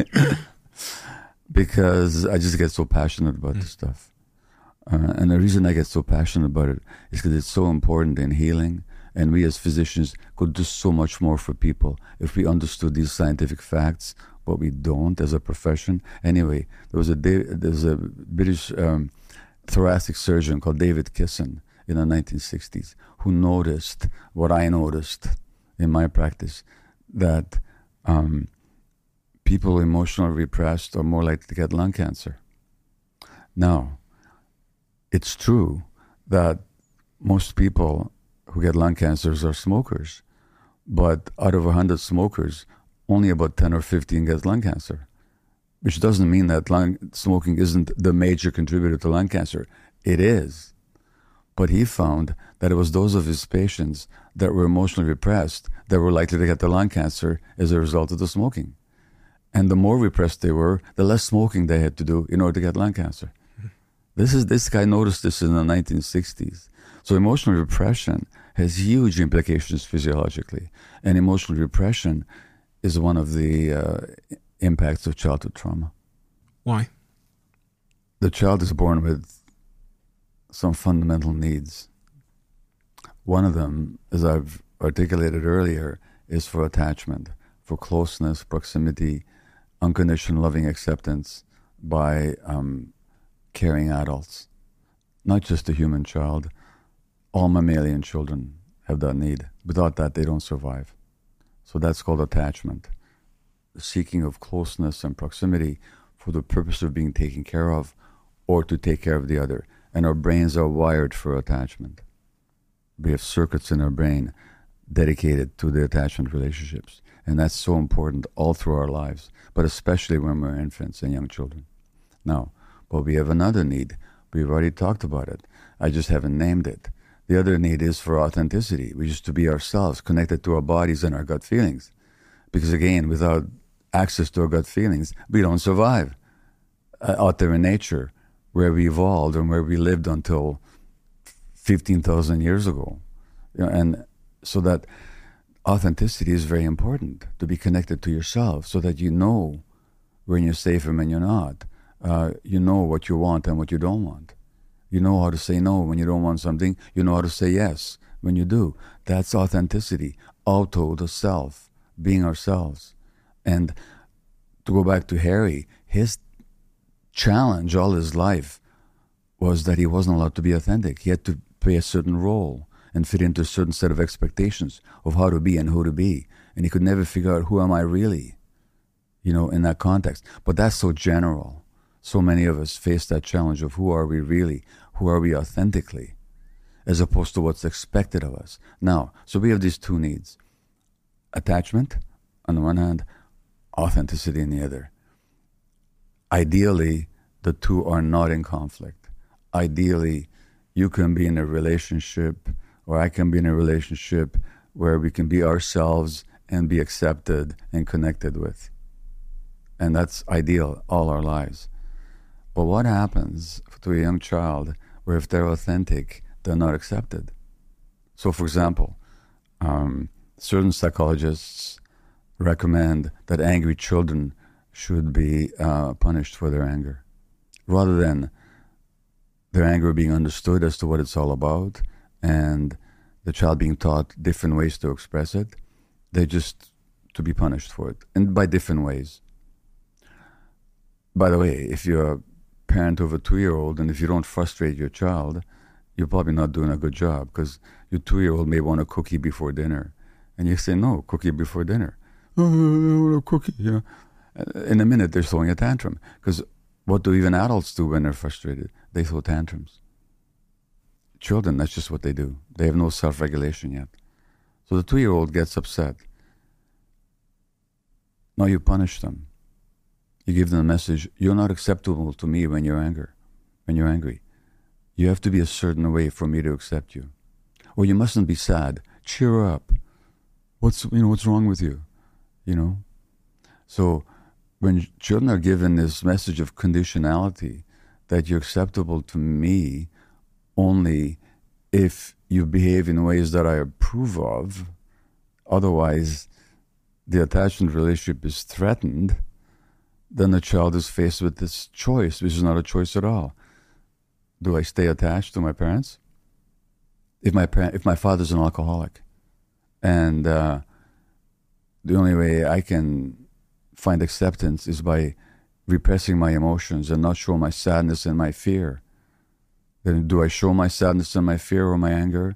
Because I just get so passionate about mm. this stuff. Uh, and the reason I get so passionate about it is because it's so important in healing. And we as physicians could do so much more for people if we understood these scientific facts, but we don't as a profession. Anyway, there was a there was a British um, thoracic surgeon called David Kisson in the nineteen sixties who noticed what I noticed in my practice, that um, people emotionally repressed are more likely to get lung cancer. Now, it's true that most people who get lung cancers are smokers, but out of one hundred smokers, only about ten or fifteen get lung cancer, which doesn't mean that lung smoking isn't the major contributor to lung cancer. It is. But he found that it was those of his patients that were emotionally repressed that were likely to get the lung cancer as a result of the smoking. And the more repressed they were, the less smoking they had to do in order to get lung cancer. This is this guy noticed this in the nineteen sixties. So emotional repression has huge implications physiologically. And emotional repression is one of the uh, impacts of childhood trauma. Why? The child is born with some fundamental needs. One of them, as I've articulated earlier, is for attachment, for closeness, proximity, unconditional loving acceptance by um, caring adults. Not just a human child. All mammalian children have that need. Without that, they don't survive. So that's called attachment. The seeking of closeness and proximity for the purpose of being taken care of or to take care of the other. And our brains are wired for attachment. We have circuits in our brain dedicated to the attachment relationships. And that's so important all through our lives, but especially when we're infants and young children. Now, but we have another need. We've already talked about it. I just haven't named it. The other need is for authenticity, which is to be ourselves, connected to our bodies and our gut feelings. Because again, without access to our gut feelings, we don't survive uh, out there in nature, where we evolved and where we lived until fifteen thousand years ago. You know, and so that authenticity is very important, to be connected to yourself so that you know when you're safe and when you're not. Uh, you know what you want and what you don't want. You know how to say no when you don't want something. You know how to say yes when you do. That's authenticity. Auto, the self, being ourselves. And to go back to Harry, his challenge all his life was that he wasn't allowed to be authentic. He had to play a certain role and fit into a certain set of expectations of how to be and who to be. And he could never figure out, who am I really, you know, in that context. But that's so general. So many of us face that challenge of who are we really, who are we authentically, as opposed to what's expected of us. Now, so we have these two needs. Attachment, on the one hand, authenticity on the other. Ideally, the two are not in conflict. Ideally, you can be in a relationship, or I can be in a relationship where we can be ourselves and be accepted and connected with. And that's ideal all our lives. But what happens to a young child where if they're authentic, they're not accepted? So, for example, um, certain psychologists recommend that angry children should be uh, punished for their anger, rather than their anger being understood as to what it's all about and the child being taught different ways to express it. They just to be punished for it, and by different ways. By the way, if you're a parent of a two-year-old and if you don't frustrate your child, you're probably not doing a good job, because your two-year-old may want a cookie before dinner. And you say, no, cookie before dinner. Oh, I want a cookie, you know. In a minute, they're throwing a tantrum. Because what do even adults do when they're frustrated? They throw tantrums. Children, that's just what they do. They have no self-regulation yet. So the two-year-old gets upset. Now you punish them. You give them a message, you're not acceptable to me when you're angry. When you're angry. You have to be a certain way for me to accept you. Or you mustn't be sad. Cheer up. What's you know what's wrong with you? You know? So when children are given this message of conditionality, that you're acceptable to me only if you behave in ways that I approve of, otherwise the attachment relationship is threatened, then the child is faced with this choice, which is not a choice at all. Do I stay attached to my parents? If my parent, if my father's an alcoholic, and uh, the only way I can find acceptance is by repressing my emotions and not show my sadness and my fear, then do I show my sadness and my fear or my anger?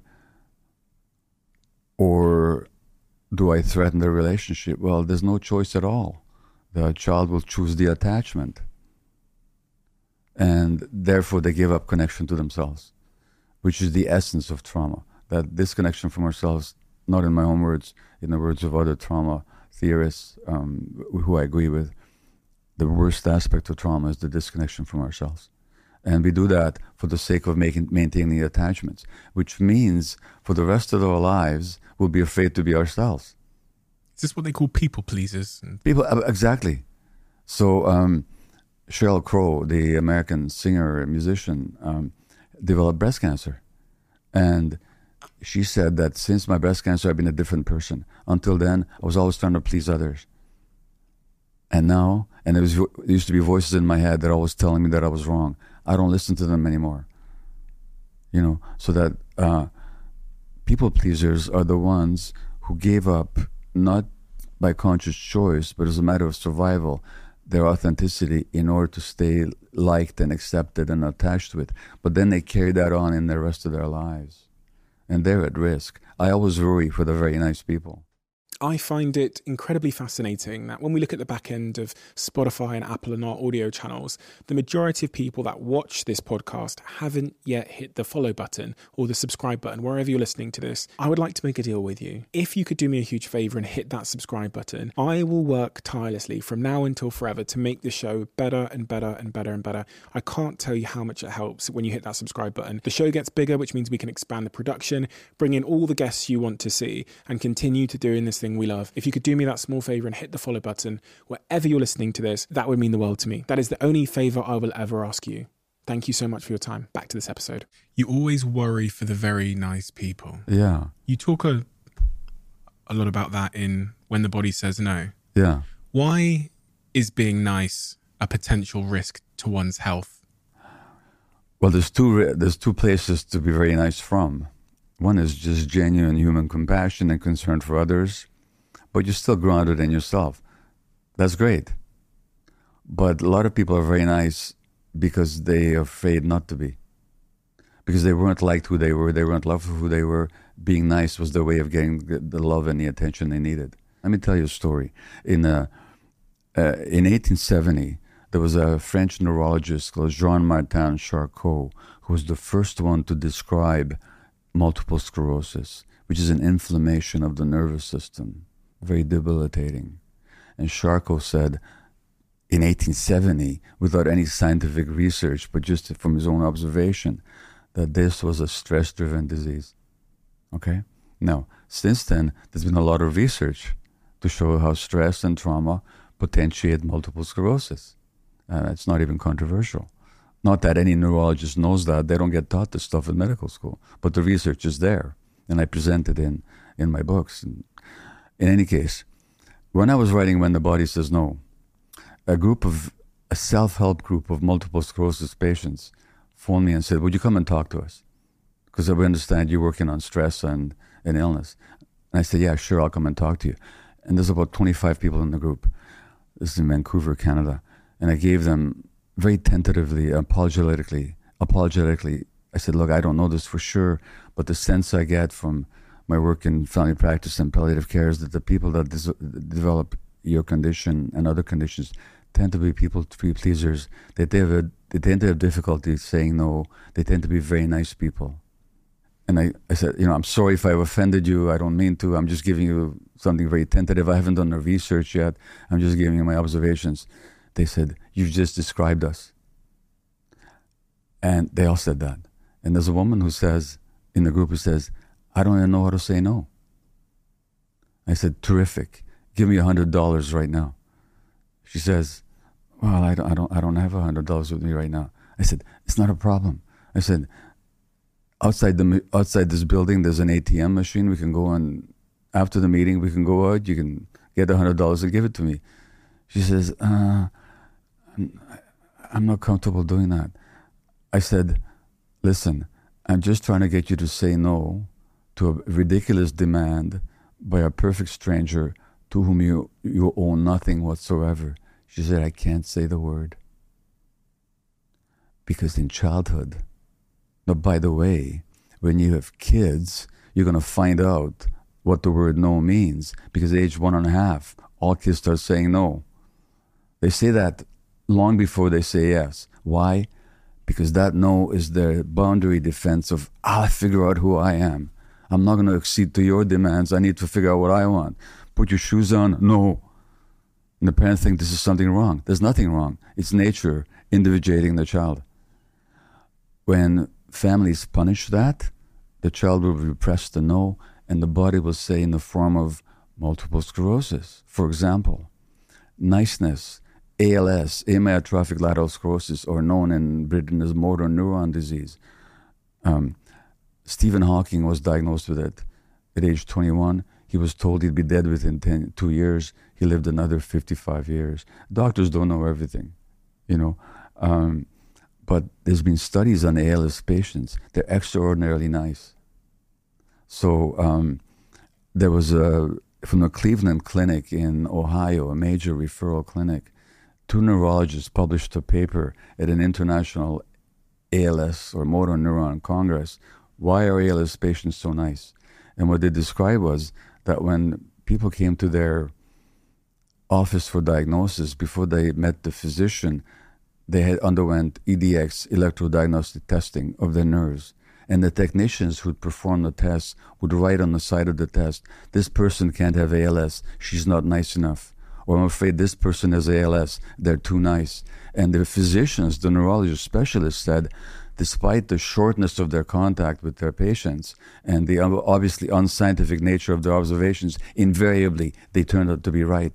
Or do I threaten the relationship? Well, there's no choice at all. The child will choose the attachment. And therefore they give up connection to themselves, which is the essence of trauma. That disconnection from ourselves, not in my own words, in the words of other trauma theorists um, who I agree with, the worst aspect of trauma is the disconnection from ourselves. And we do that for the sake of making maintaining attachments, which means for the rest of our lives, we'll be afraid to be ourselves. Is this what they call people pleasers? People, exactly. So um, Sheryl Crow, the American singer and musician, um, developed breast cancer. And she said that since my breast cancer, I've been a different person. Until then, I was always trying to please others. And now, and there, was, there used to be voices in my head that were always telling me that I was wrong. I don't listen to them anymore. You know, so that uh, people pleasers are the ones who gave up, not by conscious choice, but as a matter of survival, their authenticity in order to stay liked and accepted and attached with. But then they carry that on in the rest of their lives. And they're at risk. I always worry for the very nice people. I find it incredibly fascinating that when we look at the back end of Spotify and Apple and our audio channels, the majority of people that watch this podcast haven't yet hit the follow button or the subscribe button, wherever you're listening to this. I would like to make a deal with you. If you could do me a huge favor and hit that subscribe button, I will work tirelessly from now until forever to make this show better and better and better and better. I can't tell you how much it helps when you hit that subscribe button. The show gets bigger, which means we can expand the production, bring in all the guests you want to see, and continue to doing this thing we love. If you could do me that small favor and hit the follow button wherever you're listening to this, that would mean the world to me. That is the only favor I will ever ask you. Thank you so much for your time. Back to this episode. You always worry for the very nice people. Yeah. You talk a, a lot about that in When the Body Says No. Yeah. Why is being nice a potential risk to one's health? Well, there's two there's two places to be very nice from. One is just genuine human compassion and concern for others, but you're still grounded in yourself. That's great. But a lot of people are very nice because they are afraid not to be. Because they weren't liked who they were, they weren't loved for who they were. Being nice was their way of getting the love and the attention they needed. Let me tell you a story. In uh, uh, in eighteen seventy, there was a French neurologist called Jean-Martin Charcot, who was the first one to describe multiple sclerosis, which is an inflammation of the nervous system, very debilitating. And Charcot said in eighteen seventy, without any scientific research, but just from his own observation, that this was a stress-driven disease. Okay? Now, since then, there's been a lot of research to show how stress and trauma potentiate multiple sclerosis. Uh, it's not even controversial. Not that any neurologist knows that. They don't get taught this stuff in medical school. But the research is there, and I present it in, in my books. And in any case, when I was writing When the Body Says No, a group of, a self-help group of multiple sclerosis patients phoned me and said, would you come and talk to us? Because we understand you're working on stress and, and illness. And I said, yeah, sure, I'll come and talk to you. And there's about twenty-five people in the group. This is in Vancouver, Canada. And I gave them very tentatively, apologetically, apologetically, I said, look, I don't know this for sure, but the sense I get from my work in family practice and palliative care is that the people that dis- develop your condition and other conditions tend to be people pleasers. They, they, have a, they tend to have difficulty saying no. They tend to be very nice people. And I, I said, you know, I'm sorry if I've offended you. I don't mean to. I'm just giving you something very tentative. I haven't done the research yet. I'm just giving you my observations. They said, you've just described us. And they all said that. And there's a woman who says, in the group who says, I don't even know how to say no. I said, terrific. Give me a hundred dollars right now. She says, well, I don't, I don't, I don't have a hundred dollars with me right now. I said, it's not a problem. I said, outside the outside this building, there's an A T M machine. We can go and after the meeting, we can go out. You can get a hundred dollars and give it to me. She says, uh, I'm, I'm not comfortable doing that. I said, listen, I'm just trying to get you to say no to a ridiculous demand by a perfect stranger to whom you, you owe nothing whatsoever. She said, I can't say the word. Because in childhood, but by the way, when you have kids, you're going to find out what the word no means. Because at age one and a half, all kids start saying no. They say that long before they say yes. Why? Because that no is their boundary defense of, I'll figure out who I am. I'm not going to accede to your demands. I need to figure out what I want. Put your shoes on. No. And the parents think this is something wrong. There's nothing wrong. It's nature individuating the child. When families punish that, the child will repress the no, and the body will say in the form of multiple sclerosis. For example, niceness, A L S, amyotrophic lateral sclerosis, or known in Britain as motor neuron disease. Um, Stephen Hawking was diagnosed with it at age twenty-one. He was told he'd be dead within ten, two years. He lived another fifty-five years. Doctors don't know everything, you know. Um, but there's been studies on A L S patients. They're extraordinarily nice. So um, there was a, from the Cleveland Clinic in Ohio, a major referral clinic, two neurologists published a paper at an international A L S or motor neuron congress. Why are A L S patients so nice? And what they described was that when people came to their office for diagnosis, before they met the physician, they had underwent E D X, electrodiagnostic testing of their nerves. And the technicians who'd perform the tests would write on the side of the test, this person can't have A L S, she's not nice enough. Or I'm afraid this person has A L S, they're too nice. And the physicians, the neurologist specialists said, despite the shortness of their contact with their patients and the obviously unscientific nature of their observations, invariably they turned out to be right.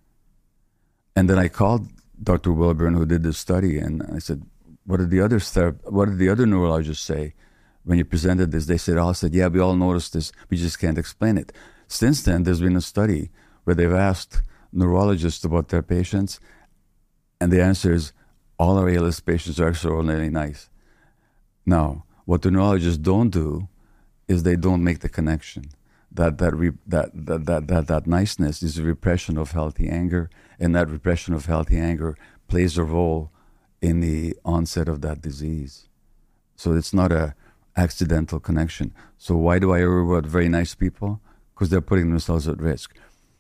And then I called Doctor Wilburn, who did this study, and I said, what did the other therap- what did the other neurologists say when you presented this? They said, all said, yeah, we all noticed this, we just can't explain it. Since then, there's been a study where they've asked neurologists about their patients, and the answer is, all our A L S patients are extraordinarily nice. Now, what the neurologists don't do is they don't make the connection. That that, re, that, that, that, that that niceness is a repression of healthy anger, and that repression of healthy anger plays a role in the onset of that disease. So it's not a accidental connection. So why do I worry about very nice people? Because they're putting themselves at risk.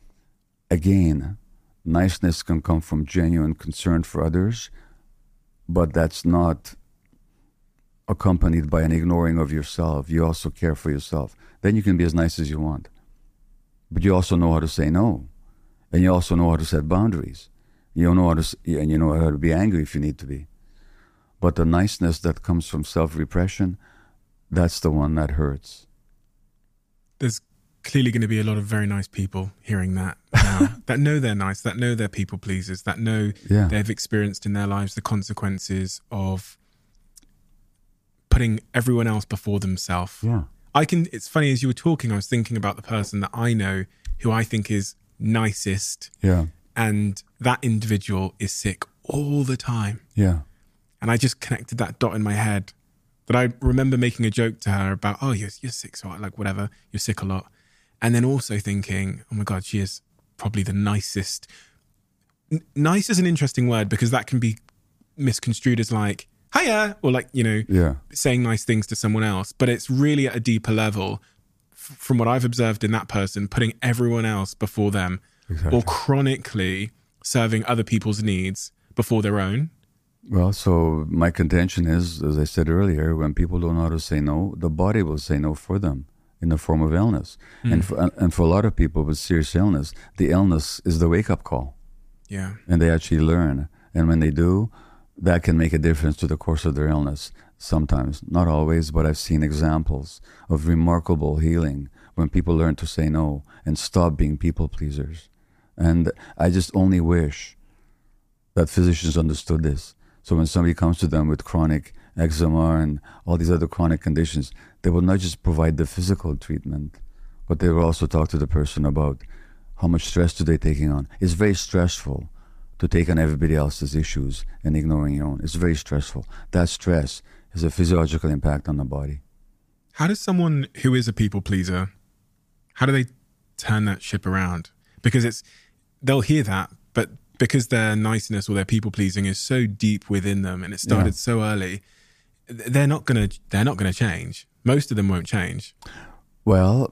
Again, niceness can come from genuine concern for others, but that's not accompanied by an ignoring of yourself. You also care for yourself. Then you can be as nice as you want. But you also know how to say no. And you also know how to set boundaries. You know how to, and you know how to be angry if you need to be. But the niceness that comes from self-repression, that's the one that hurts. There's clearly going to be a lot of very nice people hearing that now, that know they're nice, that know they're people pleasers, that know yeah. they've experienced in their lives the consequences of putting everyone else before themselves. Yeah. I can, it's funny, as you were talking, I was thinking about the person that I know who I think is nicest. Yeah. And that individual is sick all the time. Yeah. And I just connected that dot in my head. That I remember making a joke to her about, oh, you're, you're sick, so like whatever, you're sick a lot. And then also thinking, oh my God, she is probably the nicest. N- nice is an interesting word because that can be misconstrued as like, hiya, or like, you know, yeah. saying nice things to someone else. But it's really at a deeper level, f- from what I've observed in that person, putting everyone else before them, exactly. or chronically serving other people's needs before their own. Well, so my contention is, as I said earlier, when people don't know how to say no, the body will say no for them in the form of illness. Mm. And for, and for a lot of people with serious illness, the illness is the wake-up call. Yeah. And they actually learn. And when they do, that can make a difference to the course of their illness. Sometimes, not always, but I've seen examples of remarkable healing when people learn to say no and stop being people pleasers. And I just only wish that physicians understood this. So when somebody comes to them with chronic eczema and all these other chronic conditions, they will not just provide the physical treatment, but they will also talk to the person about how much stress do they taking on. It's very stressful to take on everybody else's issues and ignoring your own. It's very stressful. That stress has a physiological impact on the body. How does someone who is a people pleaser, how do they turn that ship around? Because it's, they'll hear that, but because their niceness or their people pleasing is so deep within them and it started yeah. so early, they're not gonna they're not gonna change. Most of them won't change. Well,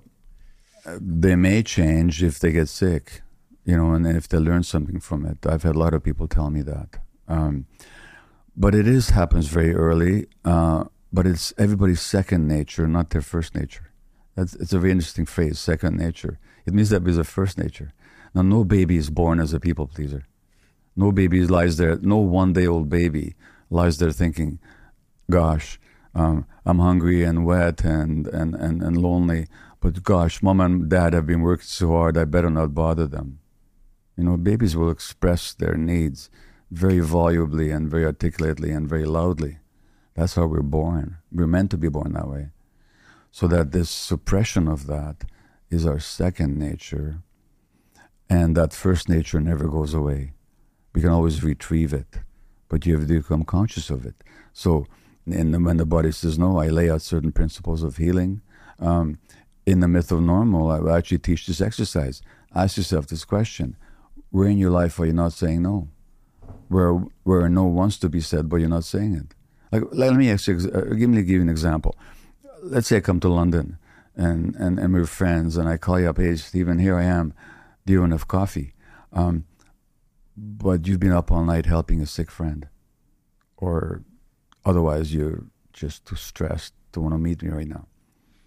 they may change if they get sick, you know, and if they learn something from it. I've had a lot of people tell me that. Um, but it is happens very early. Uh, but it's everybody's second nature, not their first nature. That's, it's a very interesting phrase, second nature. It means that there's a first nature. Now, no baby is born as a people pleaser. No baby lies there, no one-day-old baby lies there thinking, gosh, um, I'm hungry and wet and, and, and, and lonely, but gosh, mom and dad have been working so hard, I better not bother them. You know, babies will express their needs very volubly and very articulately and very loudly. That's how we're born. We're meant to be born that way. So that this suppression of that is our second nature, and that first nature never goes away. We can always retrieve it, but you have to become conscious of it. So in, when the body says no, I lay out certain principles of healing. Um, in the Myth of Normal, I actually teach this exercise. Ask yourself this question: where in your life are you not saying no? Where where no wants to be said, but you're not saying it? Like, let me ask you, uh, give me give you an example. Let's say I come to London and, and, and we're friends, and I call you up, hey, Stephen, here I am. Do you want enough coffee? Um, but you've been up all night helping a sick friend. Or otherwise you're just too stressed to want to meet me right now.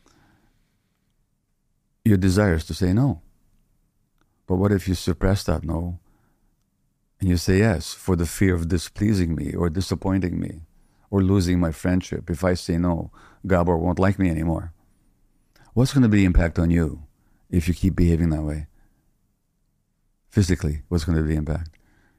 Your desire is to say no. But what if you suppress that no and you say yes for the fear of displeasing me or disappointing me or losing my friendship? If I say no, Gabor won't like me anymore. What's going to be the impact on you if you keep behaving that way? Physically, what's going to be the impact?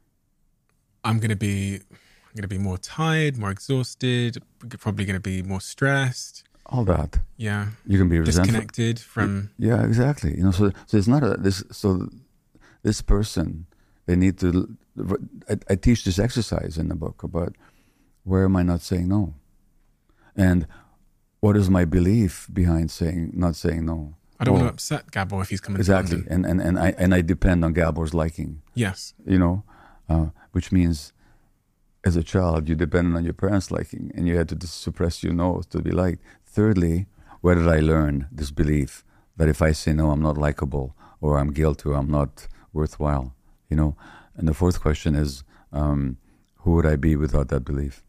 I'm going to be, I'm going to be more tired, more exhausted, probably going to be more stressed. All that. Yeah. You can be resentful. Disconnected from. Yeah, exactly. You know, so so it's not a this. So this person, they need to. I, I teach this exercise in the book about where am I not saying no, and what is my belief behind saying not saying no. I don't oh, want to upset Gabor if he's coming. Exactly, to London. and and and I and I depend on Gabor's liking. Yes. You know, uh, which means, as a child, you depended on your parents' liking, and you had to suppress your no to be liked. Thirdly, where did I learn this belief that if I say no, I'm not likable, or I'm guilty, or I'm not worthwhile? You know. And the fourth question is, um, who would I be without that belief?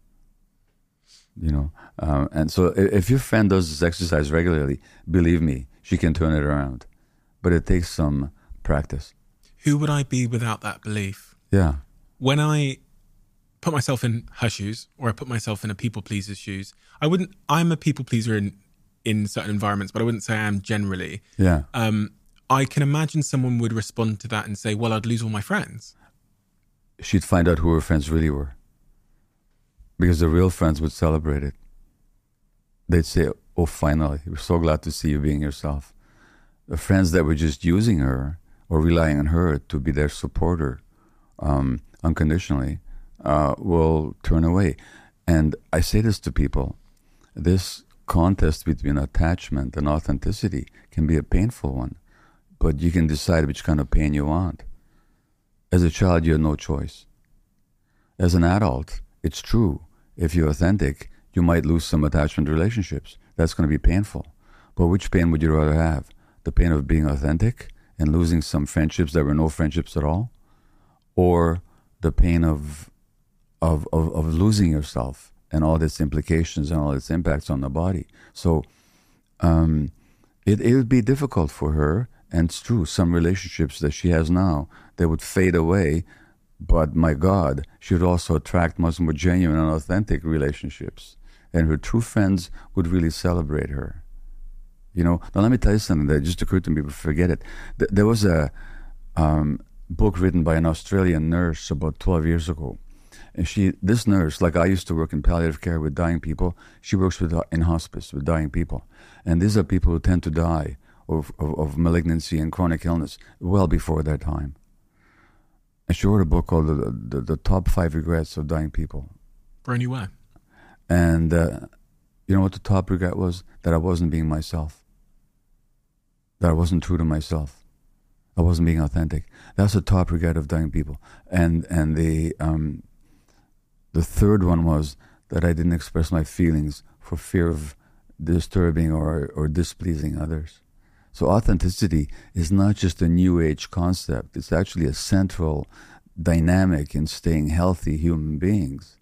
You know. Um, and so, if your friend does this exercise regularly, believe me, she can turn it around, but it takes some practice. Who would I be without that belief? Yeah. When I put myself in her shoes, or I put myself in a people pleaser's shoes, I wouldn't, I'm a people pleaser in, in certain environments, but I wouldn't say I am generally. Yeah. Um, I can imagine someone would respond to that and say, well, I'd lose all my friends. She'd find out who her friends really were. Because the real friends would celebrate it. They'd say, oh, finally, we're so glad to see you being yourself. The friends that were just using her or relying on her to be their supporter um, unconditionally uh, will turn away. And I say this to people, this contest between attachment and authenticity can be a painful one, but you can decide which kind of pain you want. As a child, you have no choice. As an adult, it's true, if you're authentic, you might lose some attachment relationships. That's going to be painful. But which pain would you rather have? The pain of being authentic and losing some friendships that were no friendships at all? Or the pain of of of, of losing yourself and all its implications and all its impacts on the body? So um, it, it would be difficult for her, and it's true, some relationships that she has now, they would fade away. But my God, she would also attract much more genuine and authentic relationships. And her true friends would really celebrate her. You know, now let me tell you something that just occurred to me, but forget it. Th- there was a um, book written by an Australian nurse about twelve years ago. And she, this nurse, like I used to work in palliative care with dying people, she works with in hospice with dying people. And these are people who tend to die of, of, of malignancy and chronic illness well before their time. And she wrote a book called the, the, the Top Five Regrets of Dying People. Brony Ware. And uh, you know what the top regret was? That I wasn't being myself. That I wasn't true to myself. I wasn't being authentic. That's the top regret of dying people. And and the um, the third one was that I didn't express my feelings for fear of disturbing or, or displeasing others. So authenticity is not just a new age concept. It's actually a central dynamic in staying healthy human beings.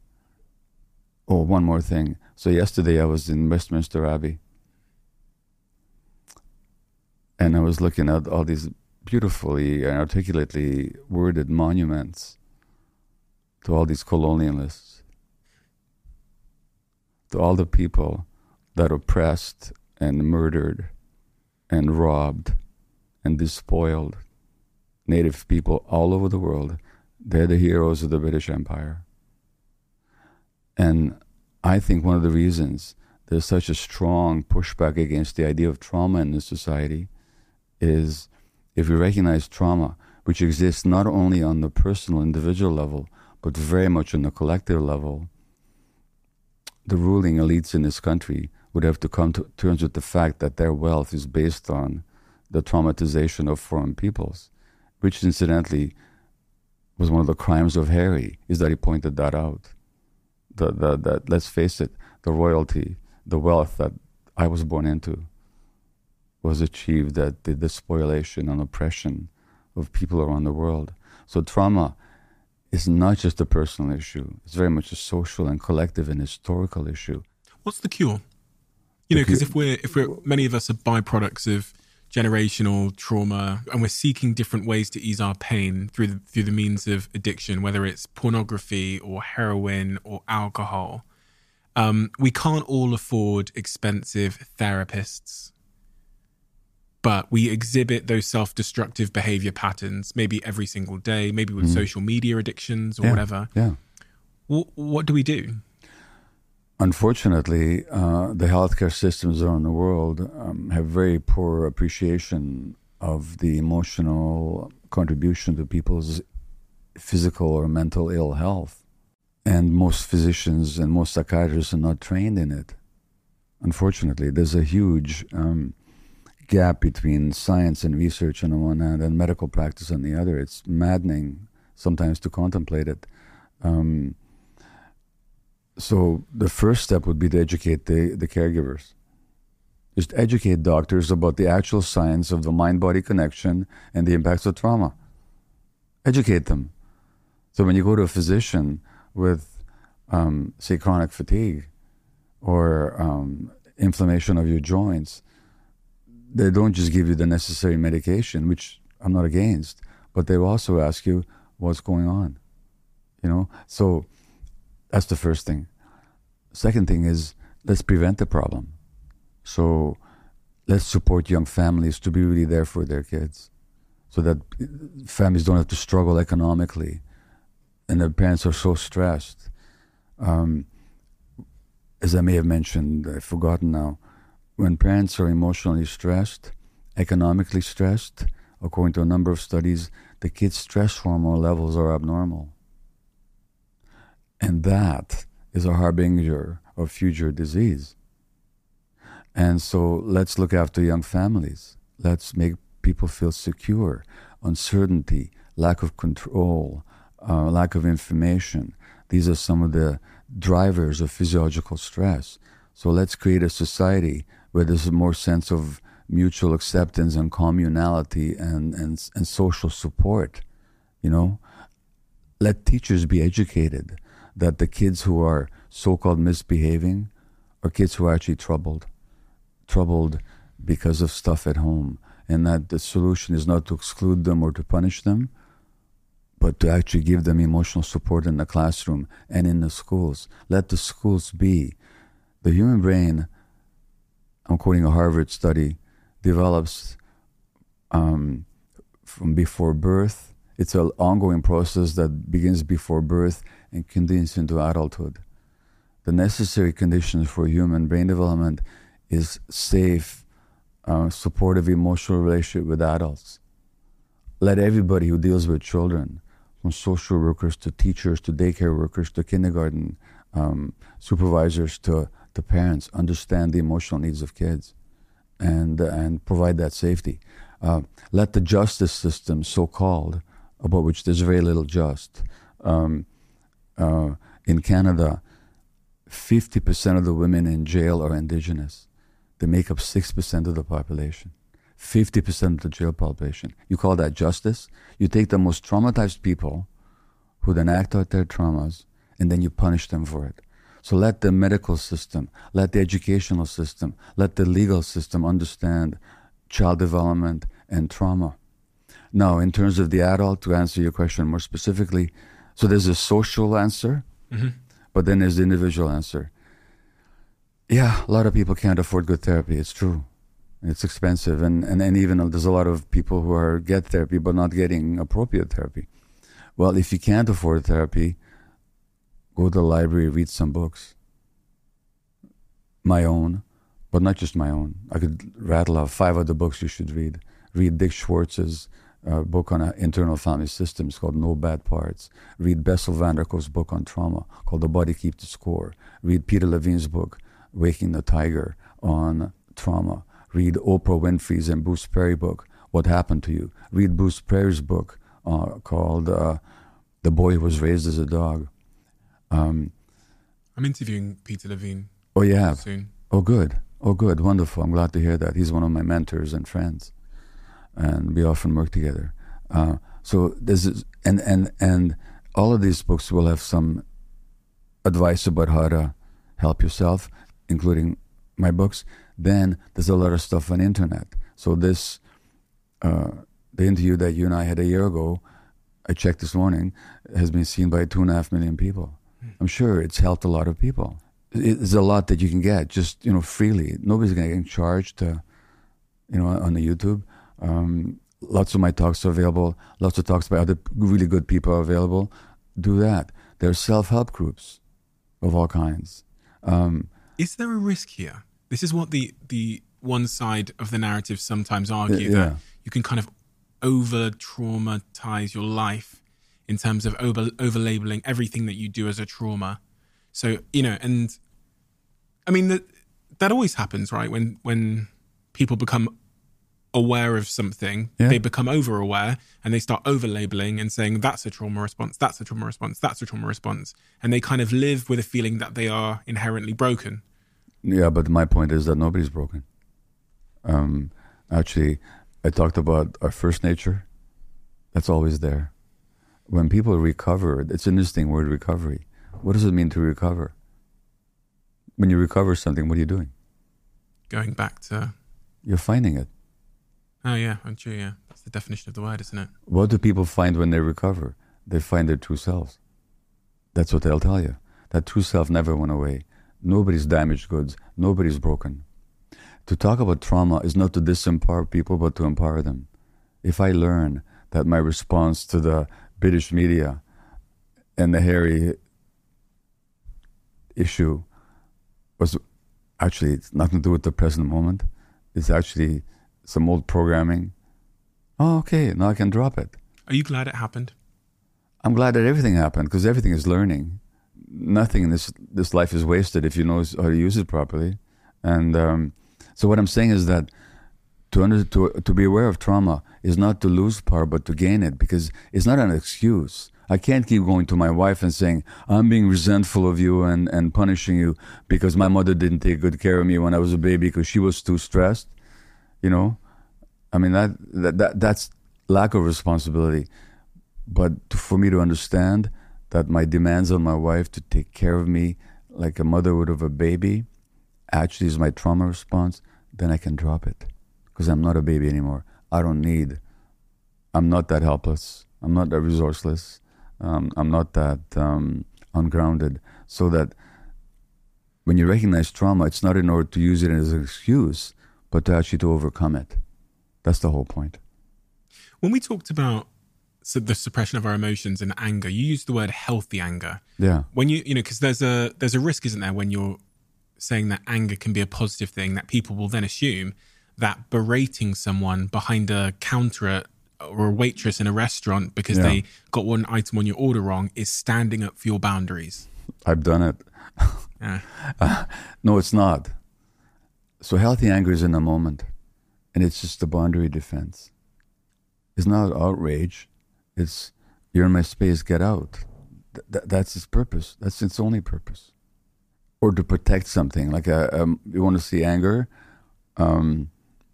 Oh, one more thing. So yesterday I was in Westminster Abbey. And I was looking at all these beautifully and articulately worded monuments to all these colonialists, to all the people that oppressed and murdered and robbed and despoiled native people all over the world. They're the heroes of the British Empire. And I think one of the reasons there's such a strong pushback against the idea of trauma in this society is if we recognize trauma, which exists not only on the personal, individual level, but very much on the collective level, the ruling elites in this country would have to come to terms with the fact that their wealth is based on the traumatization of foreign peoples, which incidentally was one of the crimes of Harry, is that he pointed that out. The, the, that, let's face it, the royalty, the wealth that I was born into was achieved at the despoliation and oppression of people around the world. So trauma is not just a personal issue. It's very much a social and collective and historical issue. What's the cure? You know, because if we're, if we're, many of us are byproducts of generational trauma and we're seeking different ways to ease our pain through the, through the means of addiction, whether it's pornography or heroin or alcohol, um, we can't all afford expensive therapists. But we exhibit those self-destructive behavior patterns maybe every single day, maybe with mm. social media addictions or yeah, whatever. Yeah. W- what do we do? Unfortunately, uh, the healthcare systems around the world um, have very poor appreciation of the emotional contribution to people's physical or mental ill health. And most physicians and most psychiatrists are not trained in it. Unfortunately, there's a huge um, gap between science and research on the one hand and medical practice on the other. It's maddening sometimes to contemplate it. Um, so the first step would be to educate the, the caregivers. Just educate doctors about the actual science of the mind-body connection and the impacts of trauma. Educate them. So when you go to a physician with, um, say, chronic fatigue or um, inflammation of your joints, they don't just give you the necessary medication, which I'm not against, but they will also ask you what's going on, you know? So that's the first thing. Second thing is, let's prevent the problem. So let's support young families to be really there for their kids so that families don't have to struggle economically and their parents are so stressed. Um, as I may have mentioned, I've forgotten now, when parents are emotionally stressed, economically stressed, according to a number of studies, the kids' stress hormone levels are abnormal. And that is a harbinger of future disease. And so let's look after young families. Let's make people feel secure. Uncertainty, lack of control, uh, lack of information. These are some of the drivers of physiological stress. So let's create a society where there's a more sense of mutual acceptance and communality and, and, and social support, you know? Let teachers be educated that the kids who are so-called misbehaving are kids who are actually troubled, troubled because of stuff at home, and that the solution is not to exclude them or to punish them, but to actually give them emotional support in the classroom and in the schools. Let the schools be. The human brain, I'm quoting a Harvard study, develops um, from before birth. It's an ongoing process that begins before birth and continues into adulthood. The necessary conditions for human brain development is safe, uh, supportive emotional relationship with adults. Let everybody who deals with children, from social workers to teachers to daycare workers to kindergarten um, supervisors to the parents, understand the emotional needs of kids and uh, and provide that safety. Uh, let the justice system, so-called, about which there's very little just. Um, uh, in Canada, fifty percent of the women in jail are Indigenous. They make up six percent of the population. fifty percent of the jail population. You call that justice? You take the most traumatized people who then act out their traumas and then you punish them for it. So let the medical system, let the educational system, let the legal system understand child development, and trauma. Now, in terms of the adult, to answer your question more specifically, so there's a social answer, mm-hmm. but then there's the individual answer. Yeah, a lot of people can't afford good therapy. It's true. It's expensive. And, and, and even there's a lot of people who are get therapy but not getting appropriate therapy. Well, if you can't afford therapy, go to the library, read some books. My own, but not just my own. I could rattle off five other books you should read. Read Dick Schwartz's uh, book on uh, internal family systems called No Bad Parts. Read Bessel van der Kolk's book on trauma called The Body Keeps the Score. Read Peter Levine's book, Waking the Tiger, on trauma. Read Oprah Winfrey's and Bruce Perry book, What Happened to You. Read Bruce Perry's book uh, called uh, The Boy Who Was Raised as a Dog. Um, I'm interviewing Peter Levine. Oh, yeah. Soon. Oh, good. Oh, good. Wonderful. I'm glad to hear that. He's one of my mentors and friends. And we often work together. Uh, so this is, and, and, and all of these books will have some advice about how to help yourself, including my books. Then there's a lot of stuff on the internet. So this, uh, the interview that you and I had a year ago, I checked this morning, has been seen by two and a half million people. Mm. I'm sure it's helped a lot of people. It's a lot that you can get just, you know, freely. Nobody's going to get charged, uh, you know, on the YouTube. Um, lots of my talks are available. Lots of talks by other really good people are available. Do that. There are self-help groups of all kinds. Um, Is there a risk here? This is what the, the one side of the narrative sometimes argue, yeah. that you can kind of over-traumatize your life in terms of over over-labeling everything that you do as a trauma. So, you know, and I mean, that that always happens, right? When when people become aware of something, yeah. they become over-aware and they start over-labeling and saying, that's a trauma response, that's a trauma response, that's a trauma response. And they kind of live with a feeling that they are inherently broken. Yeah, but my point is that nobody's broken. Um, actually, I talked about our first nature. That's always there. When people recover, it's an interesting word, recovery. What does it mean to recover? When you recover something, what are you doing? Going back to... You're finding it. Oh, yeah, I'm sure, yeah. That's the definition of the word, isn't it? What do people find when they recover? They find their true selves. That's what they'll tell you. That true self never went away. Nobody's damaged goods. Nobody's broken. To talk about trauma is not to disempower people, but to empower them. If I learn that my response to the British media and the Harry issue was actually, it's nothing to do with the present moment. It's actually some old programming. Oh, okay, now I can drop it. Are you glad it happened? I'm glad that everything happened, because everything is learning. Nothing in this this life is wasted if you know how to use it properly. And um, so what I'm saying is that to, under, to to be aware of trauma is not to lose power, but to gain it, because it's not an excuse. I can't keep going to my wife and saying, I'm being resentful of you and, and punishing you because my mother didn't take good care of me when I was a baby because she was too stressed. You know, I mean, that, that, that that's lack of responsibility. But to, for me to understand that my demands on my wife to take care of me like a mother would of a baby actually is my trauma response, then I can drop it, because I'm not a baby anymore. I don't need, I'm not that helpless. I'm not that resourceless. Um, I'm not that um, ungrounded. So that when you recognize trauma, it's not in order to use it as an excuse, but to actually to overcome it. That's the whole point. When we talked about so the suppression of our emotions and anger, you used the word healthy anger. Yeah. When you, you know, because there's a there's a risk, isn't there, when you're saying that anger can be a positive thing, that people will then assume that berating someone behind a counter at, or a waitress in a restaurant because yeah. they got one item on your order wrong is standing up for your boundaries. I've done it. Yeah. uh, no, it's not. So healthy anger is in the moment, and it's just a boundary defense. It's not outrage. It's, you're in my space, get out. Th- th- that's its purpose. That's its only purpose. Or to protect something. Like a, um, you want to see anger? Um,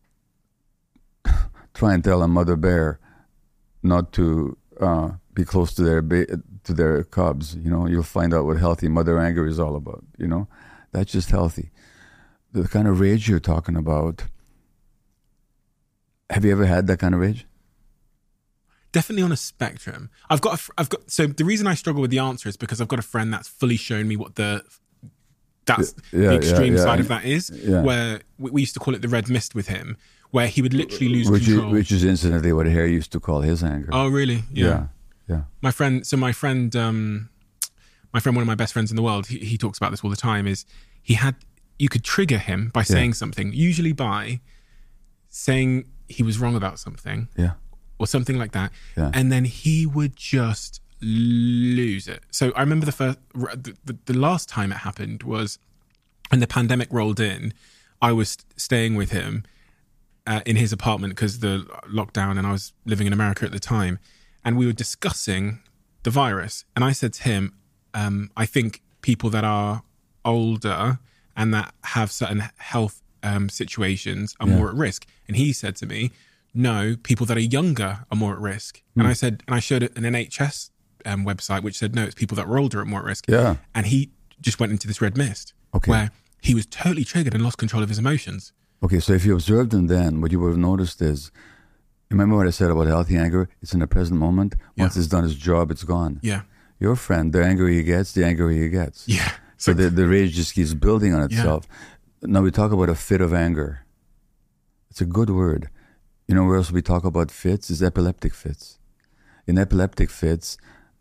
try and tell a mother bear not to uh, be close to their ba- to their cubs. You know, you'll find out what healthy mother anger is all about. You know, that's just healthy. The kind of rage you're talking about Have you ever had that kind of rage? Definitely on a spectrum. I've got, a, I've got. So the reason I struggle with the answer is because I've got a friend that's fully shown me what the that's yeah, the extreme yeah, yeah. side of that is. Yeah. Where we, we used to call it the red mist with him, where he would literally lose which control. Is, which is incidentally what Harry used to call his anger. Oh, really? Yeah. Yeah. yeah. My friend. So my friend, um, my friend, one of my best friends in the world, he, he talks about this all the time. Is he had you could trigger him by saying Yeah. something, usually by saying he was wrong about something. Yeah. Or something like that. Yeah. And then he would just lose it. So I remember the first, the, the, the last time it happened was when the pandemic rolled in. I was staying with him uh, in his apartment because the lockdown, and I was living in America at the time. And we were discussing the virus. And I said to him, um, I think people that are older and that have certain health um, situations are Yeah. more at risk. And he said to me, no, people that are younger are more at risk. Hmm. And I said, and I showed it an N H S um, website, which said, no, it's people that were older are more at risk. Yeah. And he just went into this red mist Okay. where he was totally triggered and lost control of his emotions. Okay, so if you observed him then, what you would have noticed is, remember what I said about healthy anger? It's in the present moment. Once Yeah. it's done its job, it's gone. Yeah. Your friend, the angrier he gets, the angrier he gets. Yeah. So the, the rage just keeps building on itself. Now we talk about a fit of anger. It's a good word. You know where else we talk about fits? Is epileptic fits. In epileptic fits,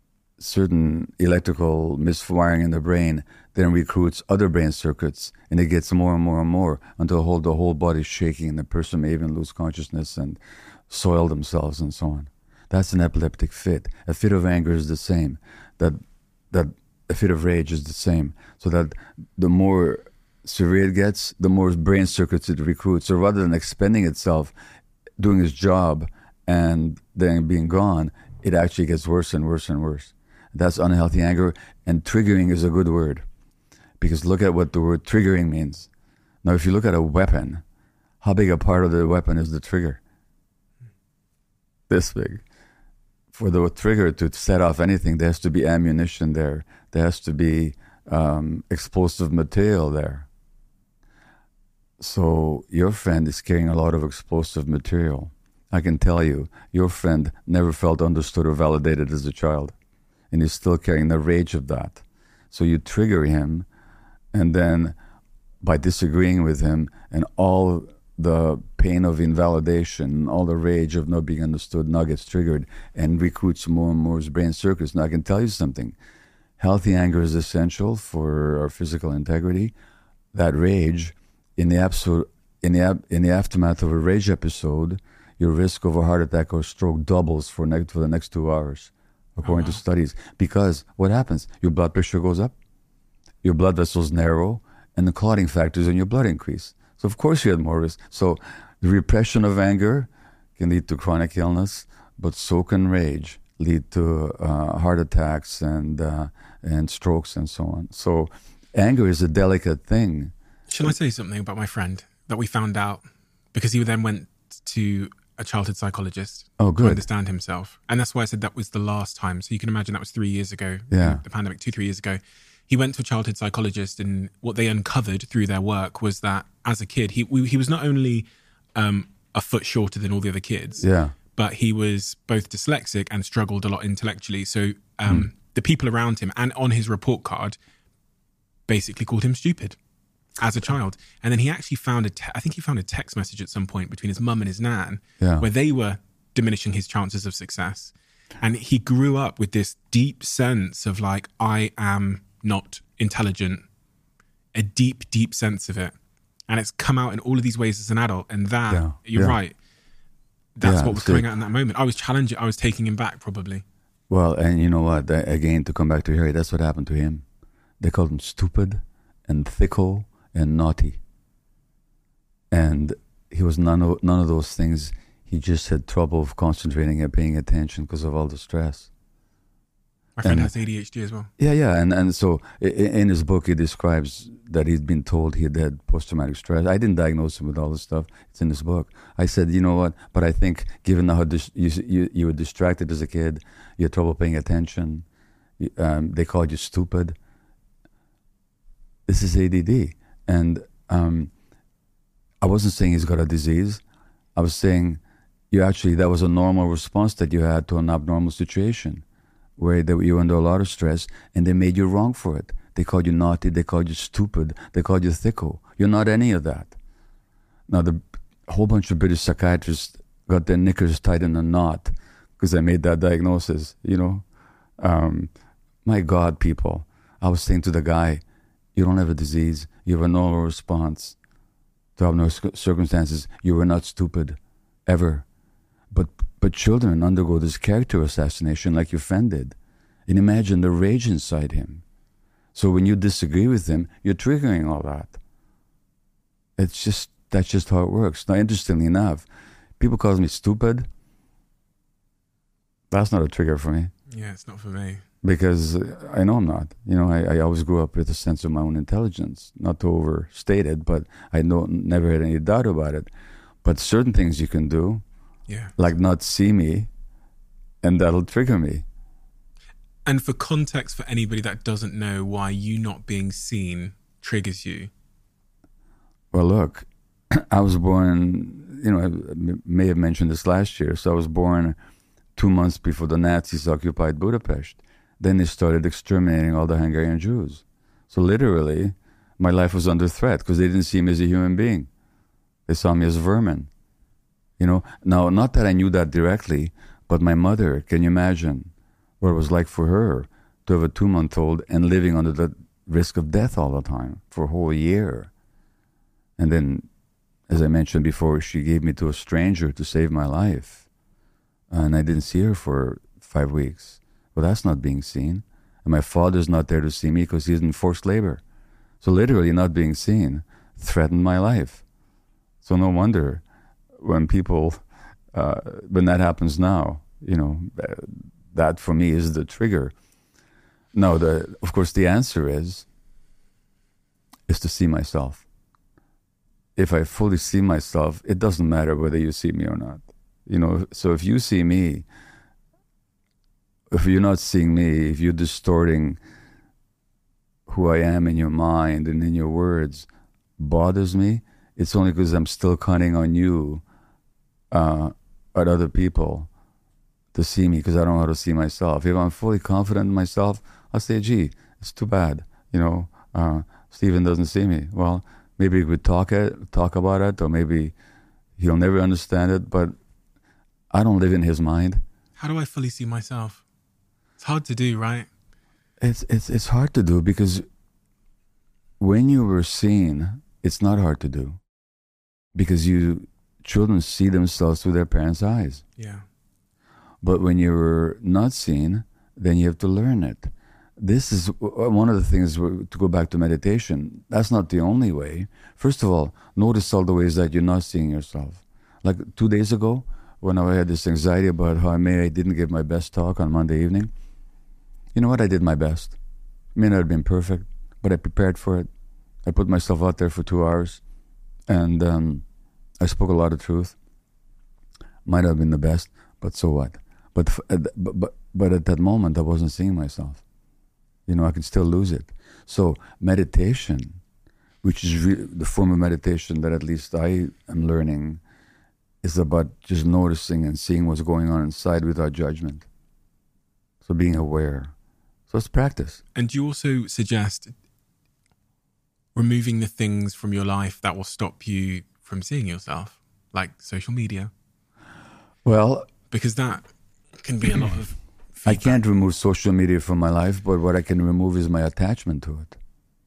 certain electrical misfiring in the brain then recruits other brain circuits, and it gets more and more and more until the whole, the whole body's shaking, and the person may even lose consciousness and soil themselves and so on. That's an epileptic fit. A fit of anger is the same. That that a fit of rage is the same. So that the more severe it gets, the more brain circuits it recruits. So rather than expending itself, doing its job, and then being gone, it actually gets worse and worse and worse. That's unhealthy anger, and triggering is a good word. Because look at what the word triggering means. Now, if you look at a weapon, how big a part of the weapon is the trigger? This big. For the trigger to set off anything, there has to be ammunition there. There has to be um, explosive material there. So your friend is carrying a lot of explosive material. I can tell you, your friend never felt understood or validated as a child. And he's still carrying the rage of that. So you trigger him, and then by disagreeing with him and all the pain of invalidation, all the rage of not being understood now gets triggered and recruits more and more brain circuits. Now I can tell you something. Healthy anger is essential for our physical integrity. That rage, in the absolute, in the in the aftermath of a rage episode, your risk of a heart attack or stroke doubles for next for the next two hours, according oh, wow. to studies. Because what happens? Your blood pressure goes up, your blood vessels narrow, and the clotting factors in your blood increase. So of course you had more risk. So the repression of anger can lead to chronic illness, but so can rage lead to uh, heart attacks and uh, and strokes and so on. So anger is a delicate thing. Shall I tell you something about my friend that we found out because he then went to a childhood psychologist oh, good. to understand himself. And that's why I said that was the last time. So you can imagine that was three years ago. Yeah. The pandemic, two, three years ago. He went to a childhood psychologist, and what they uncovered through their work was that as a kid, he we, he was not only um, a foot shorter than all the other kids, yeah. but he was both dyslexic and struggled a lot intellectually. So um, mm. the people around him and on his report card basically called him stupid as a child. And then he actually found a, te- I think he found a text message at some point between his mum and his nan yeah. where they were diminishing his chances of success. And he grew up with this deep sense of like, I am not intelligent, a deep, deep sense of it. And it's come out in all of these ways as an adult. And that, yeah. you're yeah. right. That's yeah, what was so, coming out in that moment. I was challenging, I was taking him back probably. Well, and you know what? Again, to come back to Harry, that's what happened to him. They called him stupid and fickle and naughty. And he was none of, none of those things. He just had trouble of concentrating and paying attention because of all the stress. My friend and, has A D H D as well. Yeah, yeah. And, and so in his book, he describes that he'd been told he had had post-traumatic stress. I didn't diagnose him with all this stuff. It's in his book. I said, you know what? But I think given how dis- you, you, you were distracted as a kid, you had trouble paying attention, um, they called you stupid. This is A D D. And um, I wasn't saying he's got a disease. I was saying you actually, that was a normal response that you had to an abnormal situation where they, you were under a lot of stress and they made you wrong for it. They called you naughty, they called you stupid, they called you thicko. You're not any of that. Now, the a whole bunch of British psychiatrists got their knickers tied in a knot because I made that diagnosis, you know. Um, my God, people. I was saying to the guy, you don't have a disease. You have a normal response to abnormal circumstances. You were not stupid, ever. But but children undergo this character assassination like your friend did. And imagine the rage inside him. So when you disagree with him, you're triggering all that. It's just, that's just how it works. Now, interestingly enough, people call me stupid. That's not a trigger for me. Yeah, it's not for me. Because I know I'm not. You know, I, I always grew up with a sense of my own intelligence. Not to overstate it, but I know, never had any doubt about it. But certain things you can do, yeah, like not see me, and that'll trigger me. And for context, for anybody that doesn't know why you not being seen triggers you. Well, look, I was born, you know, I may have mentioned this last year. So I was born two months before the Nazis occupied Budapest. Then they started exterminating all the Hungarian Jews. So literally, my life was under threat because they didn't see me as a human being. They saw me as vermin. You know, now, not that I knew that directly, but my mother, can you imagine what it was like for her to have a two-month-old and living under the risk of death all the time for a whole year? And then, as I mentioned before, she gave me to a stranger to save my life. And I didn't see her for five weeks. Well, that's not being seen. And my father's not there to see me because he's in forced labor. So literally not being seen threatened my life. So no wonder when people, uh, when that happens now, you know, that for me is the trigger. No, the of course the answer is, is to see myself. If I fully see myself, it doesn't matter whether you see me or not. You know, so if you see me, if you're not seeing me, if you're distorting who I am in your mind and in your words, bothers me, it's only because I'm still counting on you, uh, at other people to see me because I don't know how to see myself. If I'm fully confident in myself, I'll say, gee, it's too bad. You know, uh, Stephen doesn't see me. Well, maybe we could talk it, talk about it, or maybe he'll never understand it, but I don't live in his mind. How do I fully see myself? It's hard to do, right? It's it's it's hard to do because when you were seen, it's not hard to do because you children see themselves through their parents' eyes. Yeah. But when you're not seen, then you have to learn it. This is one of the things, to go back to meditation, that's not the only way. First of all, notice all the ways that you're not seeing yourself. Like two days ago, when I had this anxiety about how I may I didn't give my best talk on Monday evening, you know what? I did my best. It may not have been perfect, but I prepared for it. I put myself out there for two hours, and um, I spoke a lot of truth. Might have been the best, but so what? But, but but but at that moment, I wasn't seeing myself. You know, I can still lose it. So meditation, which is re- the form of meditation that at least I am learning, is about just noticing and seeing what's going on inside without judgment. So being aware. So it's practice. And you also suggest removing the things from your life that will stop you from seeing yourself, like social media. Well, because that can be a lot of feedback. I can't remove social media from my life, but what I can remove is my attachment to it.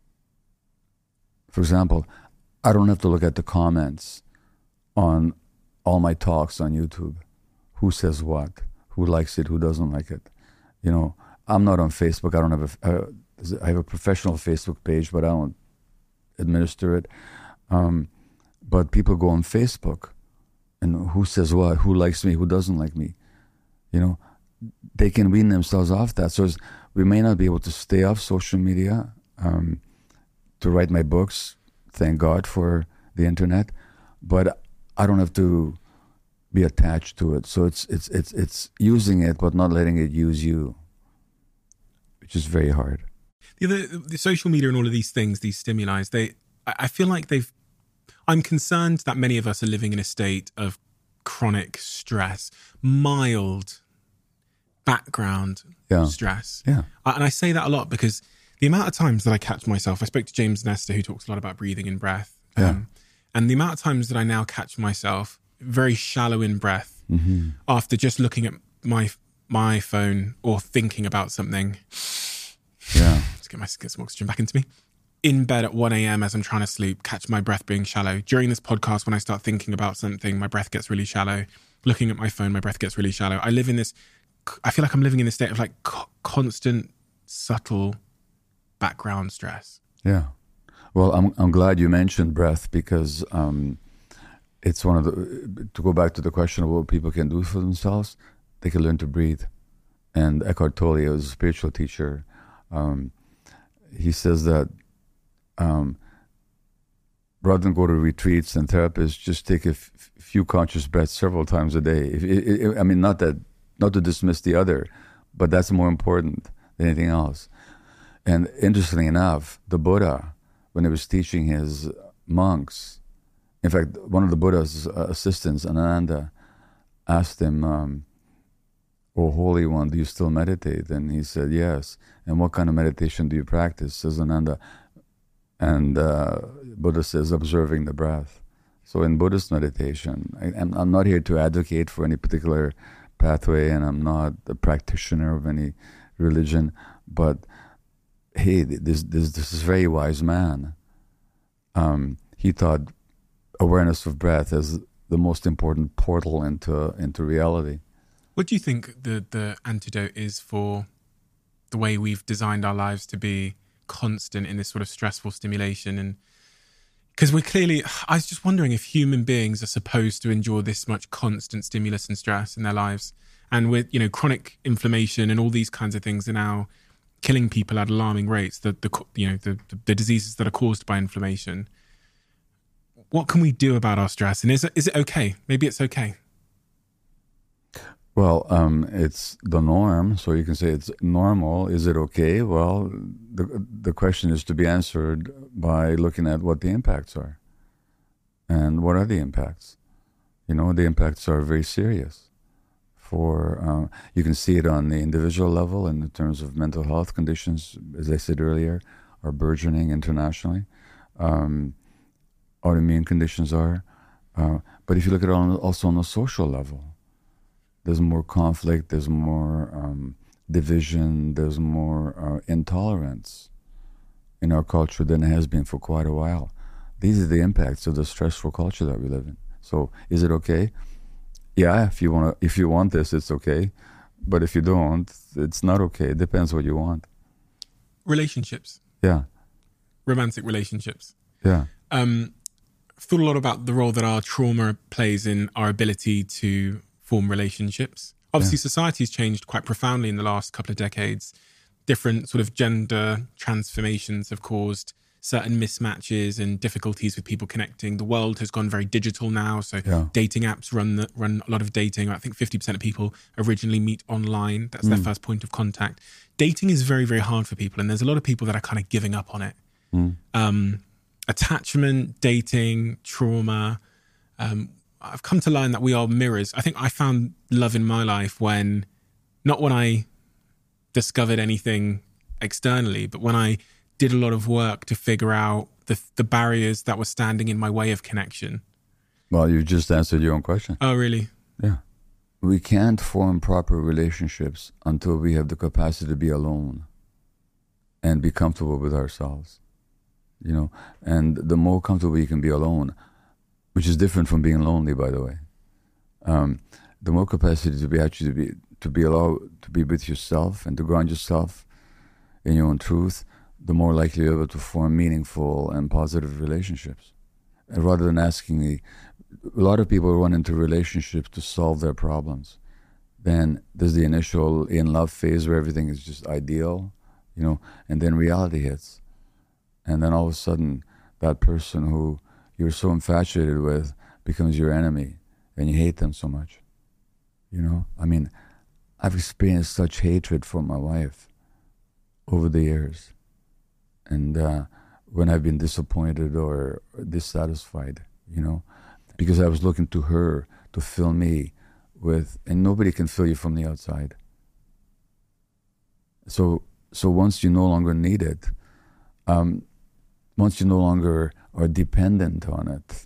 For example, I don't have to look at the comments on all my talks on YouTube. Who says what? Who likes it? Who doesn't like it? You know, I'm not on Facebook. I don't have a, uh, I have a professional Facebook page, but I don't administer it. Um, but people go on Facebook, and who says what? Who likes me? Who doesn't like me? You know, they can wean themselves off that. So it's, we may not be able to stay off social media um, to write my books. Thank God for the internet, but I don't have to be attached to it. So it's it's it's it's using it, but not letting it use you, which is very hard. The, the, the social media and all of these things, these stimuli, they, I feel like they've, I'm concerned that many of us are living in a state of chronic stress, mild background yeah. stress. Yeah. And I say that a lot because the amount of times that I catch myself, I spoke to James Nestor, who talks a lot about breathing and breath. Yeah. Um, and the amount of times that I now catch myself very shallow in breath mm-hmm. after just looking at my my phone or thinking about something. Yeah. Let's get, my, get some oxygen back into me. In bed at one a.m. as I'm trying to sleep, catch my breath being shallow. During this podcast, when I start thinking about something, my breath gets really shallow. Looking at my phone, my breath gets really shallow. I live in this, I feel like I'm living in this state of like co- constant, subtle background stress. Yeah. Well, I'm I'm glad you mentioned breath because um, it's one of the, to go back to the question of what people can do for themselves, they can learn to breathe. And Eckhart Tolle, who's a spiritual teacher, um, he says that um, rather than go to retreats and therapists, just take a f- few conscious breaths several times a day. If, it, it, I mean, not that, not to dismiss the other, but that's more important than anything else. And interestingly enough, the Buddha, when he was teaching his monks, in fact, one of the Buddha's uh, assistants, Ananda, asked him, um, "Oh, Holy One, do you still meditate?" And he said, "Yes." "And what kind of meditation do you practice?" says Ananda. And uh, Buddha says, "Observing the breath." So in Buddhist meditation, I, I'm, I'm not here to advocate for any particular pathway, and I'm not a practitioner of any religion, but hey, this this this is very wise man. Um, he thought awareness of breath as the most important portal into into reality. What do you think the the antidote is for the way we've designed our lives to be constant in this sort of stressful stimulation? And because we're clearly, I was just wondering if human beings are supposed to endure this much constant stimulus and stress in their lives, and with, you know, chronic inflammation and all these kinds of things are now killing people at alarming rates. The the you know the the diseases that are caused by inflammation. What can we do about our stress? And is it is it okay? Maybe it's okay. Well, um, it's the norm, so you can say it's normal. Is it okay? Well, the the question is to be answered by looking at what the impacts are. And what are the impacts? You know, the impacts are very serious. For uh, you can see it on the individual level in terms of mental health conditions, as I said earlier, are burgeoning internationally. Um, autoimmune conditions are. Uh, but if you look at it on, also on a social level, there's more conflict, there's more um, division, there's more uh, intolerance in our culture than there has been for quite a while. These are the impacts of the stressful culture that we live in. So, is it okay? Yeah, if you want to, if you want this, it's okay. But if you don't, it's not okay. It depends what you want. Relationships. Yeah. Romantic relationships. Yeah. Um, I've thought a lot about the role that our trauma plays in our ability to form relationships. Obviously, yeah. Society's changed quite profoundly in the last couple of decades. Different sort of gender transformations have caused certain mismatches and difficulties with people connecting. The world has gone very digital now, so yeah. dating apps run the, run a lot of dating. I think fifty percent of people originally meet online. That's mm. their first point of contact. Dating is very, very hard for people, and there's a lot of people that are kind of giving up on it. Mm. Um, attachment, dating, trauma. Um, I've come to learn that we are mirrors. I think I found love in my life when, not when I discovered anything externally, but when I did a lot of work to figure out the the barriers that were standing in my way of connection. Well, you just answered your own question. Oh, really? Yeah. We can't form proper relationships until we have the capacity to be alone and be comfortable with ourselves. You know, and the more comfortable you can be alone, which is different from being lonely, by the way, um, the more capacity to be actually to be to be allowed to be with yourself and to ground yourself in your own truth, the more likely you're able to form meaningful and positive relationships. And rather than asking the, a lot of people run into relationships to solve their problems. Then there's the initial in love phase where everything is just ideal, you know, and then reality hits. And then all of a sudden, that person who you're so infatuated with becomes your enemy, and you hate them so much. You know, I mean, I've experienced such hatred for my wife over the years. And uh, when I've been disappointed or dissatisfied, you know, because I was looking to her to fill me with, and nobody can fill you from the outside. So, so once you no longer need it, um, once you no longer are dependent on it,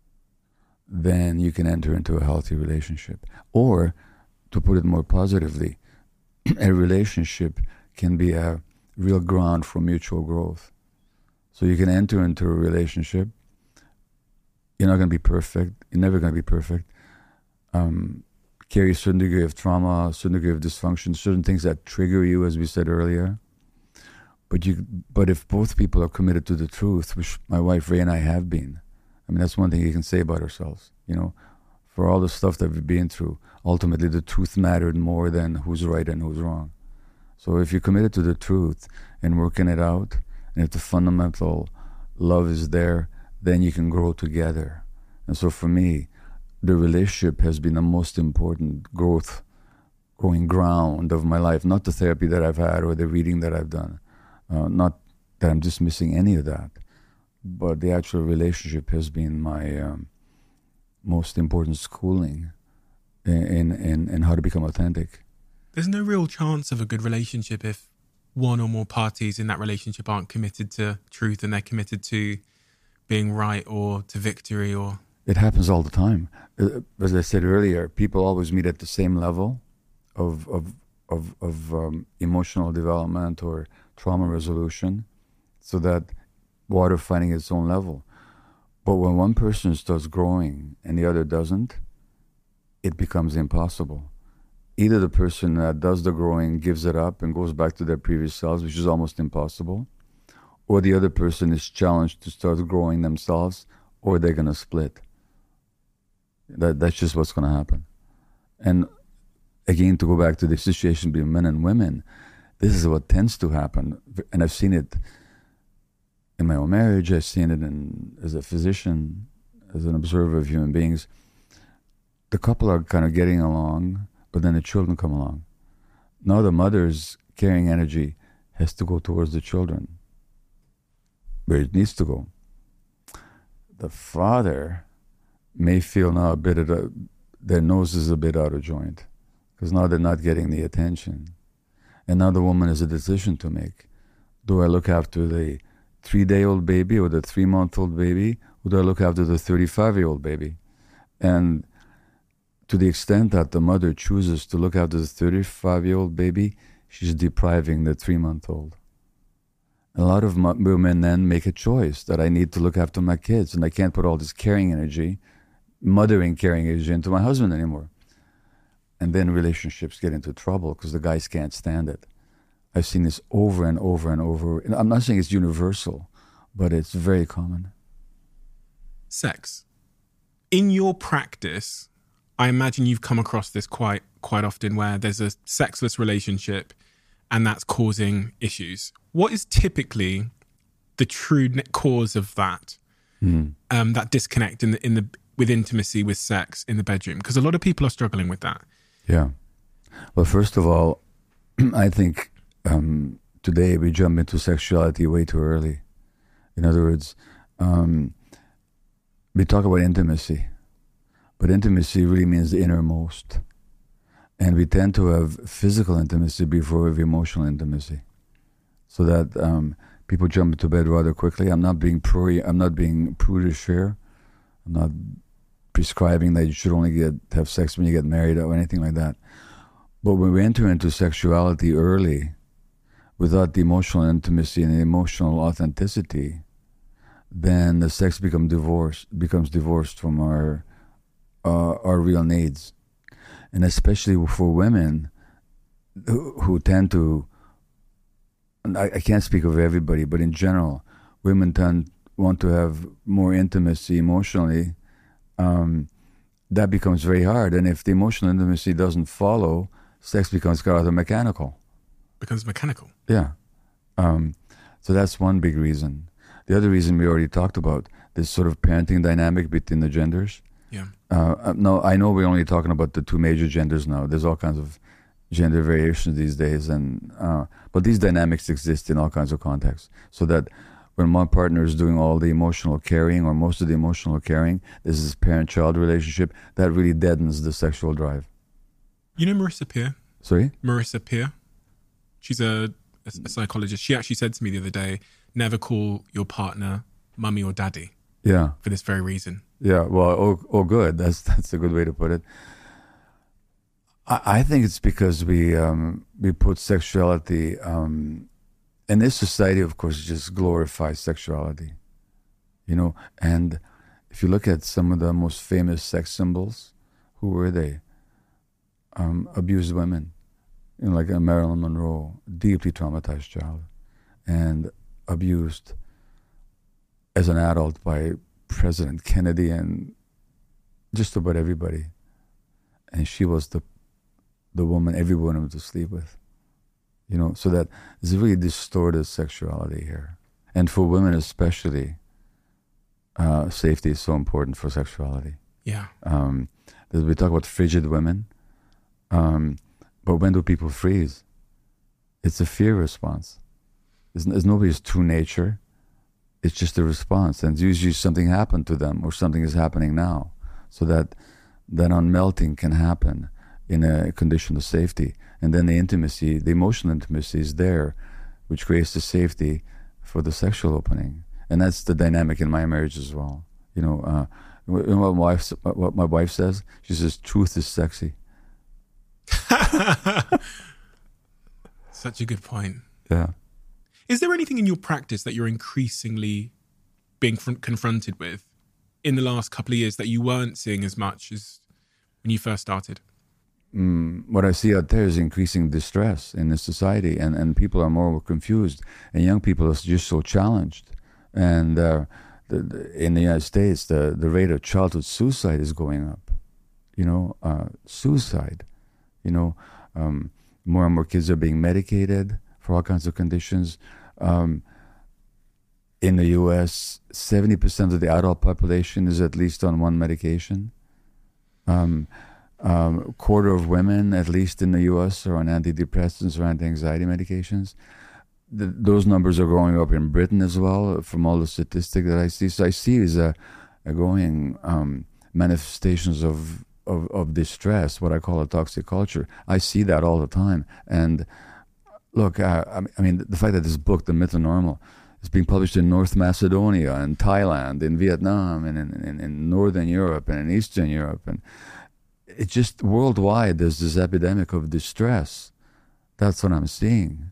then you can enter into a healthy relationship. Or, to put it more positively, a relationship can be a real ground for mutual growth. So you can enter into a relationship. You're not going to be perfect. You're never going to be perfect. Um, carry a certain degree of trauma, a certain degree of dysfunction, certain things that trigger you, as we said earlier. But you, but if both people are committed to the truth, which my wife Ray and I have been, I mean, that's one thing you can say about ourselves. You know, for all the stuff that we've been through, ultimately the truth mattered more than who's right and who's wrong. So if you're committed to the truth and working it out, and if the fundamental love is there, then you can grow together. And so for me, the relationship has been the most important growth, growing ground of my life, not the therapy that I've had or the reading that I've done. Uh, not that I'm dismissing any of that, but the actual relationship has been my um, most important schooling in, in, in how to become authentic. There's no real chance of a good relationship if one or more parties in that relationship aren't committed to truth and they're committed to being right or to victory. Or it happens all the time. As I said earlier, people always meet at the same level of of of, of um, emotional development or trauma resolution, so that water finding its own level. But when one person starts growing and the other doesn't, it becomes impossible. Either the person that does the growing gives it up and goes back to their previous selves, which is almost impossible, or the other person is challenged to start growing themselves, or they're going to split. That That's just what's going to happen. And again, to go back to the situation between men and women, this is what tends to happen. And I've seen it in my own marriage, I've seen it in, as a physician, as an observer of human beings. The couple are kind of getting along, but then the children come along. Now the mother's carrying energy has to go towards the children, where it needs to go. The father may feel now a bit of a, their nose is a bit out of joint, because now they're not getting the attention. And now the woman has a decision to make. Do I look after the three-day-old baby or the three-month-old baby, or do I look after the thirty-five-year-old baby? And to the extent that the mother chooses to look after the thirty-five-year-old baby, she's depriving the three-month-old. A lot of women then make a choice that I need to look after my kids, and I can't put all this caring energy, mothering caring energy into my husband anymore. And then relationships get into trouble because the guys can't stand it. I've seen this over and over and over. And I'm not saying it's universal, but it's very common. Sex. In your practice, I imagine you've come across this quite quite often, where there's a sexless relationship and that's causing issues. What is typically the true cause of that, mm. um, that disconnect in the in the with intimacy, with sex in the bedroom? Because a lot of people are struggling with that. Yeah. Well, first of all, I think um, today we jump into sexuality way too early. In other words, um, we talk about intimacy, but intimacy really means the innermost. And we tend to have physical intimacy before we have emotional intimacy. So that um, people jump into bed rather quickly. I'm not being pro- I'm not being prudish here. I'm not prescribing that you should only get have sex when you get married or anything like that. But when we enter into sexuality early, without the emotional intimacy and the emotional authenticity, then the sex become divorced, becomes divorced from our uh, our real needs. And especially for women who, who tend to, I, I can't speak of everybody, but in general, women tend want to have more intimacy emotionally. Um, that becomes very hard. And if the emotional intimacy doesn't follow, sex becomes rather mechanical. Becomes mechanical? Yeah. Um, so that's one big reason. The other reason we already talked about, this sort of parenting dynamic between the genders. Yeah. Uh, no, I know we're only talking about the two major genders now. There's all kinds of gender variations these days, and uh, but these dynamics exist in all kinds of contexts. So that when one partner is doing all the emotional carrying or most of the emotional carrying, this is parent-child relationship, that really deadens the sexual drive. You know Marissa Peer? Sorry? Marissa Peer. She's a, a, a psychologist. She actually said to me the other day, never call your partner mummy or daddy. Yeah. For this very reason. Yeah, well, oh, oh good. That's that's a good way to put it. I, I think it's because we um, we put sexuality... Um, And this society, of course, just glorifies sexuality, you know. And if you look at some of the most famous sex symbols, who were they? Um, abused women, you know, like a Marilyn Monroe, deeply traumatized child, and abused as an adult by President Kennedy and just about everybody. And she was the the woman everyone wanted to sleep with. You know, so that there's a really distorted sexuality here. And for women especially, uh, safety is so important for sexuality. Yeah. Um, we talk about frigid women, um, but when do people freeze? It's a fear response. It's, it's nobody's true nature. It's just a response. And usually something happened to them or something is happening now. So that that unmelting can happen in a condition of safety. And then the intimacy, the emotional intimacy is there, which creates the safety for the sexual opening. And that's the dynamic in my marriage as well. You know, uh, what, my wife, what my wife says, she says, truth is sexy. Such a good point. Yeah. Is there anything in your practice that you're increasingly being fr- confronted with in the last couple of years that you weren't seeing as much as when you first started? Mm, what I see out there is increasing distress in the society, and, and people are more confused, and young people are just so challenged. And uh, the, the, in the United States, the, the rate of childhood suicide is going up. You know, uh, suicide. You know, um, more and more kids are being medicated for all kinds of conditions. Um, in the U S, seventy percent of the adult population is at least on one medication. Um, Um, a quarter of women, at least in the U S, are on antidepressants or anti-anxiety medications. The, those numbers are going up in Britain as well, from all the statistics that I see. So I see is a, a growing um, manifestations of, of of distress, what I call a toxic culture. I see that all the time. And look, uh, I mean, the fact that this book, The Myth of Normal, is being published in North Macedonia, and Thailand, in Vietnam, and in, in, in Northern Europe, and in Eastern Europe, and it's just worldwide, there's this epidemic of distress. That's what I'm seeing.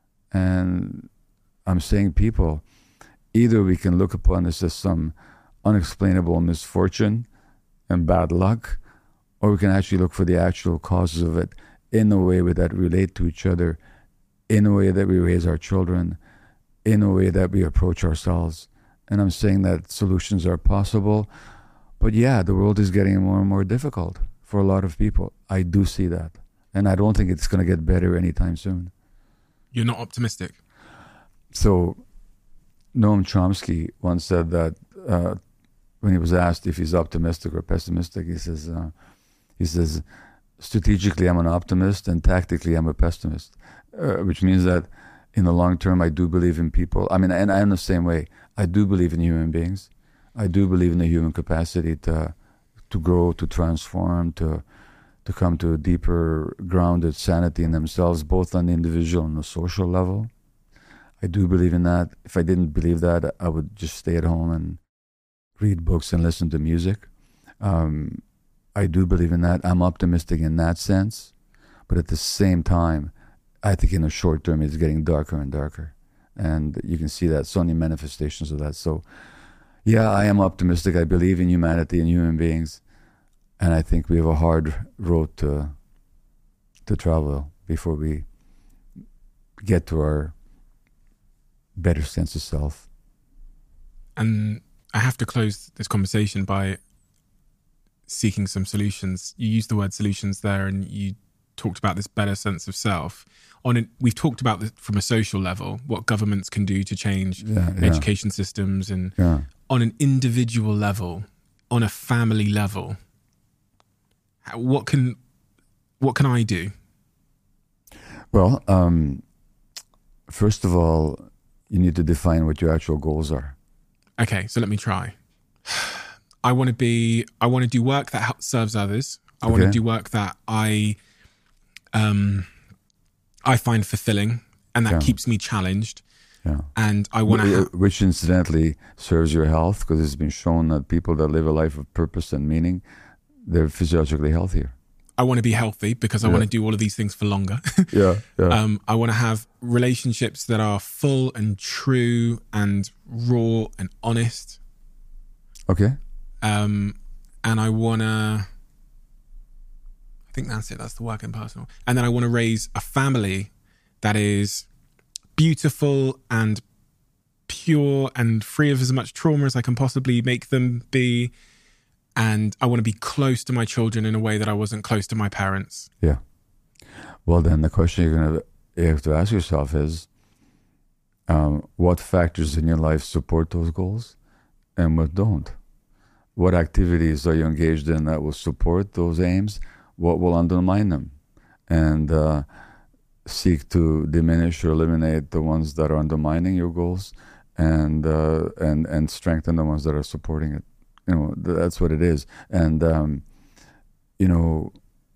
And I'm saying, people, either we can look upon this as some unexplainable misfortune and bad luck, or we can actually look for the actual causes of it in a way that relate to each other, in a way that we raise our children, in a way that we approach ourselves. And I'm saying that solutions are possible. But yeah, the world is getting more and more difficult for a lot of people. I do see that. And I don't think it's going to get better anytime soon. You're not optimistic? So Noam Chomsky once said that uh, when he was asked if he's optimistic or pessimistic, he says, uh, he says, strategically I'm an optimist and tactically I'm a pessimist, uh, which means that in the long term I do believe in people. I mean, and I'm the same way. I do believe in human beings. I do believe in the human capacity to to grow, to transform, to to come to a deeper, grounded sanity in themselves, both on the individual and the social level. I do believe in that. If I didn't believe that, I would just stay at home and read books and listen to music. Um, I do believe in that. I'm optimistic in that sense. But at the same time, I think in the short term, it's getting darker and darker. And you can see that, so many manifestations of that. So yeah, I am optimistic. I believe in humanity and human beings. And I think we have a hard road to to travel before we get to our better sense of self. And I have to close this conversation by seeking some solutions. You used the word solutions there, and you talked about this better sense of self. On it, we've talked about this from a social level, what governments can do to change yeah, yeah. education systems, and yeah. on an individual level, on a family level, what can what can I do? Well, um, first of all, you need to define what your actual goals are. Okay, so let me try. I want to be, I want to do work that helps, serves others. I okay. want to do work that I, um, I find fulfilling and that yeah. keeps me challenged. Yeah. And I want to, ha- which incidentally serves your health, because it's been shown that people that live a life of purpose and meaning, they're physiologically healthier. I want to be healthy because I yeah. want to do all of these things for longer. yeah, yeah. Um, I want to have relationships that are full and true and raw and honest. Okay. Um, and I want to, I think that's it. That's the work and personal. And then I want to raise a family that is beautiful and pure and free of as much trauma as I can possibly make them be. And I want to be close to my children in a way that I wasn't close to my parents. Yeah. Well, then the question you're going to you have to ask yourself is, um, what factors in your life support those goals and what don't? What activities are you engaged in that will support those aims? What will undermine them? And uh, seek to diminish or eliminate the ones that are undermining your goals and uh, and and strengthen the ones that are supporting it. You know, that's what it is. And, um, you know,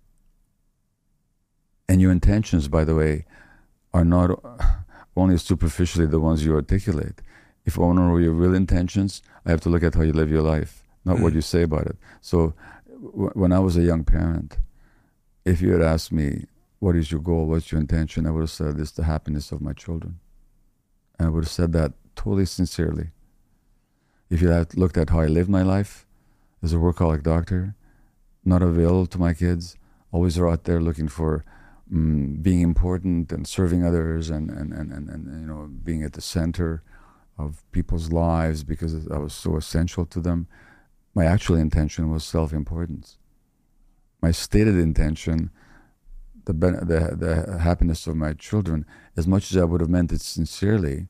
and your intentions, by the way, are not only superficially the ones you articulate. If I want to know your real intentions, I have to look at how you live your life, not what you say about it. So w- when I was a young parent, if you had asked me, what is your goal, what's your intention, I would have said, it's the happiness of my children. And I would have said that totally sincerely. If you had looked at how I lived my life as a workaholic doctor, not available to my kids, always out there looking for um, being important and serving others and, and, and, and, and, you know, being at the center of people's lives because I was so essential to them. My actual intention was self-importance. My stated intention, the, the, the happiness of my children, as much as I would have meant it sincerely,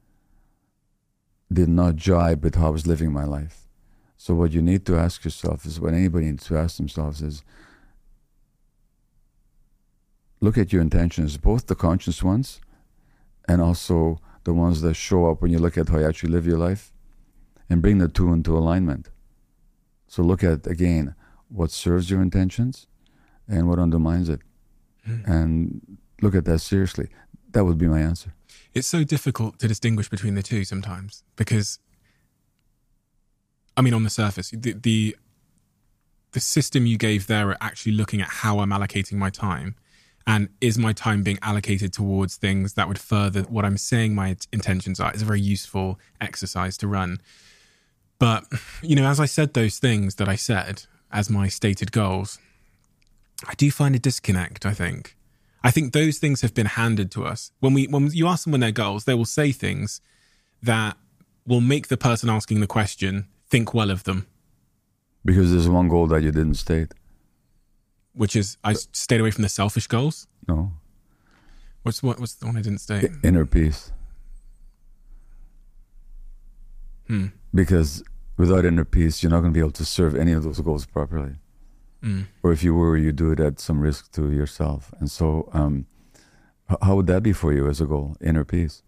did not jibe with how I was living my life. So what you need to ask yourself is, what anybody needs to ask themselves is, look at your intentions, both the conscious ones and also the ones that show up when you look at how you actually live your life, and bring the two into alignment. So look at, again, what serves your intentions and what undermines it. Mm. And look at that seriously. That would be my answer. It's so difficult to distinguish between the two sometimes because, I mean, on the surface, the, the the system you gave there are actually looking at how I'm allocating my time, and is my time being allocated towards things that would further what I'm saying my intentions are. It's a very useful exercise to run. But, you know, as I said those things that I said as my stated goals, I do find a disconnect, I think. I think those things have been handed to us. When we when you ask someone their goals, they will say things that will make the person asking the question think well of them. Because there's one goal that you didn't state. Which is, I stayed away from the selfish goals? No. What's what? What's the one I didn't state? Inner peace. Hmm. Because without inner peace, you're not going to be able to serve any of those goals properly. Mm. Or if you were, you do it at some risk to yourself. And so um, how would that be for you as a goal, inner peace?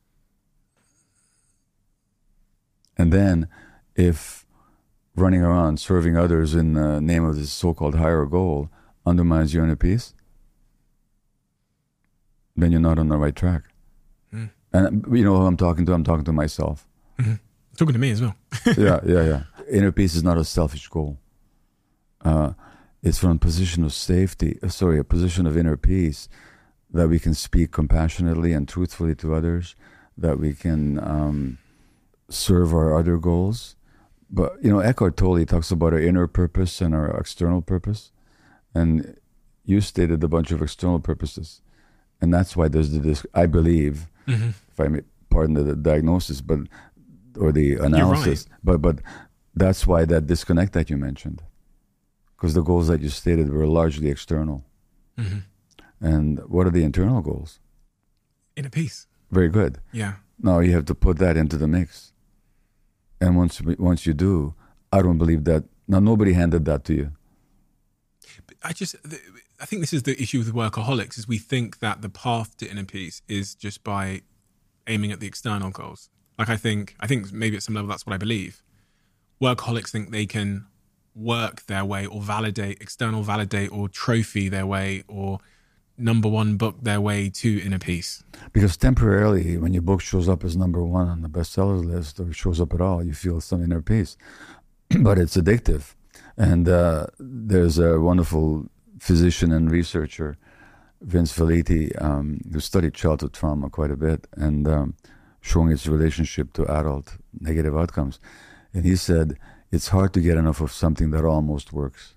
And then if running around serving others in the name of this so-called higher goal undermines your inner peace, then you're not on the right track. Mm. And you know who I'm talking to? I'm talking to myself. Mm-hmm. Talking to me as well. yeah, yeah, yeah. Inner peace is not a selfish goal. Uh, it's from a position of safety, uh, sorry, a position of inner peace, that we can speak compassionately and truthfully to others, that we can um, serve our other goals. But, you know, Eckhart Tolle talks about our inner purpose and our external purpose. And you stated a bunch of external purposes. And that's why there's the, this, I believe, mm-hmm. if I may pardon the, the diagnosis, but or the analysis, right. but but that's why that disconnect that you mentioned. Because the goals that you stated were largely external. Mm-hmm. And what are the internal goals? Inner peace. Very good. Yeah. Now you have to put that into the mix. And once once you do, I don't believe that. Now, nobody handed that to you. I just, I think this is the issue with workaholics, is we think that the path to inner peace is just by aiming at the external goals. Like I think, I think maybe at some level that's what I believe. Workaholics think they can work their way or validate, external validate or trophy their way or number one book their way to inner peace. Because temporarily, when your book shows up as number one on the bestsellers list or shows up at all, you feel some inner peace. But it's addictive. And uh, there's a wonderful physician and researcher, Vince Felitti, um, who studied childhood trauma quite a bit and um, showing its relationship to adult negative outcomes. And he said, it's hard to get enough of something that almost works.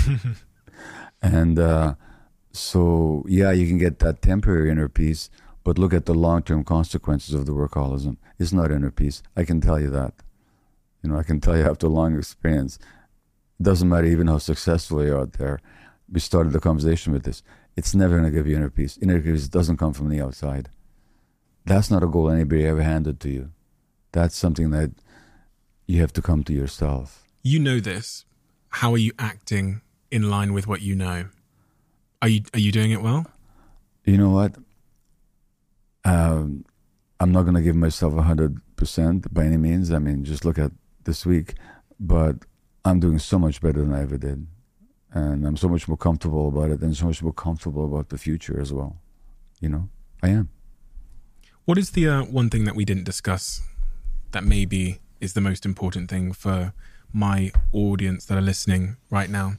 And uh, so, yeah, you can get that temporary inner peace, but look at the long-term consequences of the workaholism. It's not inner peace. I can tell you that. You know, I can tell you after a long experience. It doesn't matter even how successful you're out there. We started the conversation with this. It's never going to give you inner peace. Inner peace doesn't come from the outside. That's not a goal anybody ever handed to you. That's something that you have to come to yourself. You know this. How are you acting in line with what you know? Are you are you doing it well? You know what? Um, I'm not going to give myself one hundred percent by any means. I mean, just look at this week. But I'm doing so much better than I ever did. And I'm so much more comfortable about it and so much more comfortable about the future as well. You know, I am. What is the uh, one thing that we didn't discuss that maybe is the most important thing for my audience that are listening right now?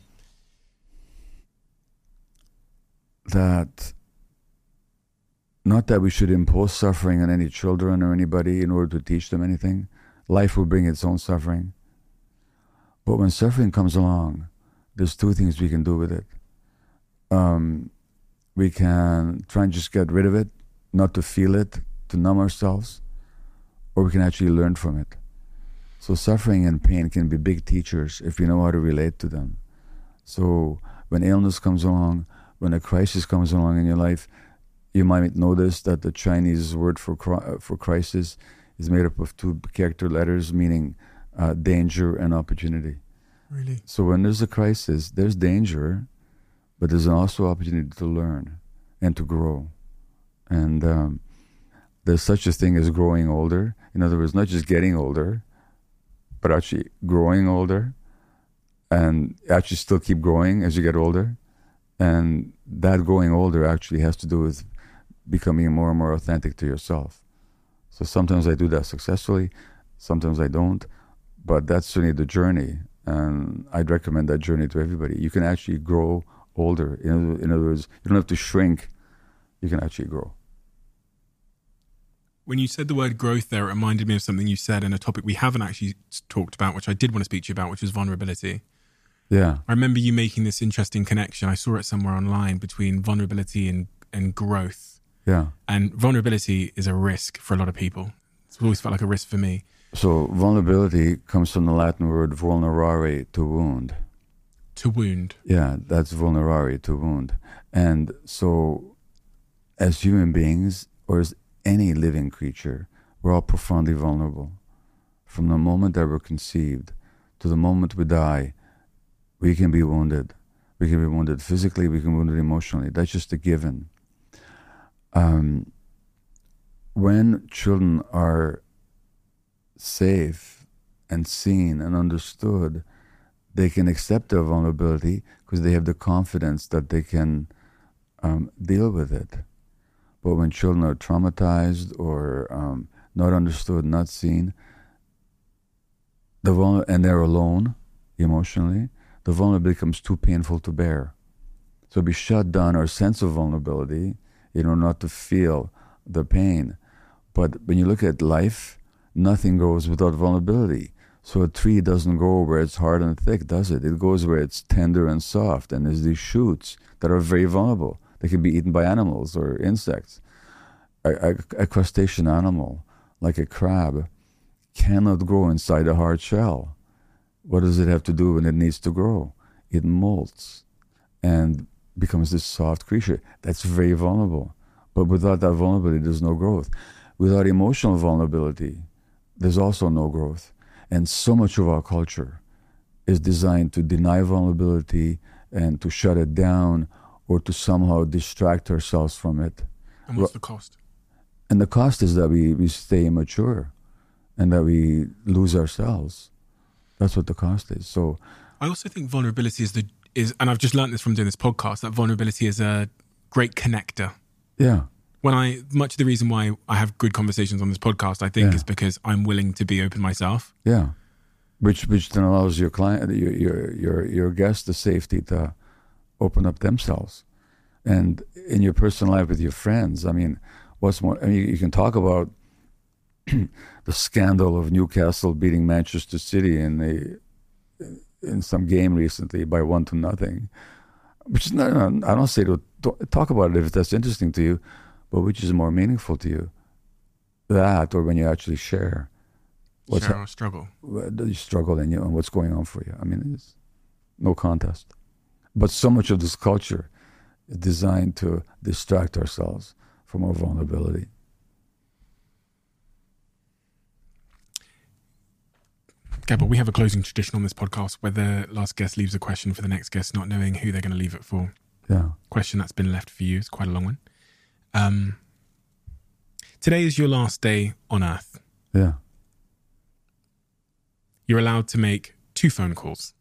That, not that we should impose suffering on any children or anybody in order to teach them anything. Life will bring its own suffering. But when suffering comes along, there's two things we can do with it. Um, we can try and just get rid of it, not to feel it, to numb ourselves, or we can actually learn from it. So suffering and pain can be big teachers if we know how to relate to them. So when illness comes along, when a crisis comes along in your life, you might notice that the Chinese word for for crisis is made up of two character letters, meaning uh, danger and opportunity. Really? So when there's a crisis, there's danger, but there's also opportunity to learn and to grow. And um, there's such a thing as growing older. In other words, not just getting older, but actually growing older and actually still keep growing as you get older. And that growing older actually has to do with becoming more and more authentic to yourself. So sometimes I do that successfully, sometimes I don't, but that's certainly the journey. And I'd recommend that journey to everybody. You can actually grow older. In other, in other words, you don't have to shrink. You can actually grow. When you said the word growth there, it reminded me of something you said in a topic we haven't actually talked about, which I did want to speak to you about, which was vulnerability. Yeah. I remember you making this interesting connection. I saw it somewhere online between vulnerability and, and growth. Yeah. And vulnerability is a risk for a lot of people. It's always felt like a risk for me. So vulnerability comes from the Latin word vulnerare, to wound. To wound. Yeah, that's vulnerare, to wound. And so as human beings, or as any living creature, we're all profoundly vulnerable. From the moment that we're conceived to the moment we die, we can be wounded. We can be wounded physically, we can be wounded emotionally. That's just a given. Um, when children are safe and seen and understood, they can accept their vulnerability because they have the confidence that they can um, deal with it. But when children are traumatized or um, not understood, not seen, the vul- and they're alone emotionally, the vulnerability becomes too painful to bear. So we shut down our sense of vulnerability, you know, not to feel the pain. But when you look at life, nothing grows without vulnerability. So a tree doesn't grow where it's hard and thick, does it? It goes where it's tender and soft, and there's these shoots that are very vulnerable. They can be eaten by animals or insects. A, a, a crustacean animal, like a crab, cannot grow inside a hard shell. What does it have to do when it needs to grow? It molts and becomes this soft creature that's very vulnerable. But without that vulnerability, there's no growth. Without emotional vulnerability, there's also no growth. And so much of our culture is designed to deny vulnerability and to shut it down or to somehow distract ourselves from it. And what's the cost? And the cost is that we, we stay immature and that we lose ourselves. That's what the cost is. So I also think vulnerability is the is, and I've just learned this from doing this podcast, that vulnerability is a great connector. Yeah. When I, much of the reason why I have good conversations on this podcast, I think Yeah. is because I'm willing to be open myself. Yeah. Which which then allows your client, your your your, your guest the safety to open up themselves. And in your personal life with your friends, I mean, what's more, I mean, you can talk about the scandal of Newcastle beating Manchester City in the in some game recently by one to nothing, which is not, I don't say to talk about it if that's interesting to you, but which is more meaningful to you, that or when you actually share what's share or struggle, the struggle and you and what's going on for you. I mean, it's no contest. But so much of this culture is designed to distract ourselves from our vulnerability. Gabor, we have a closing tradition on this podcast where the last guest leaves a question for the next guest, not knowing who they're going to leave it for. Yeah. Question that's been left for you. It's quite a long one. Um, today is your last day on Earth. Yeah. You're allowed to make two phone calls.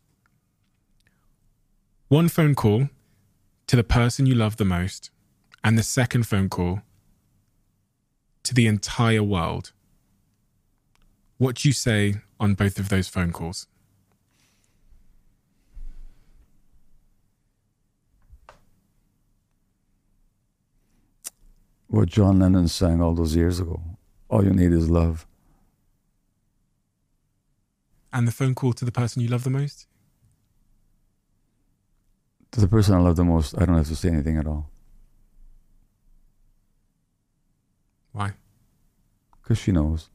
One phone call to the person you love the most, and the second phone call to the entire world. What do you say on both of those phone calls? What John Lennon sang all those years ago. All you need is love. And the phone call to the person you love the most? To the person I love the most, I don't have to say anything at all. Why? Because she knows.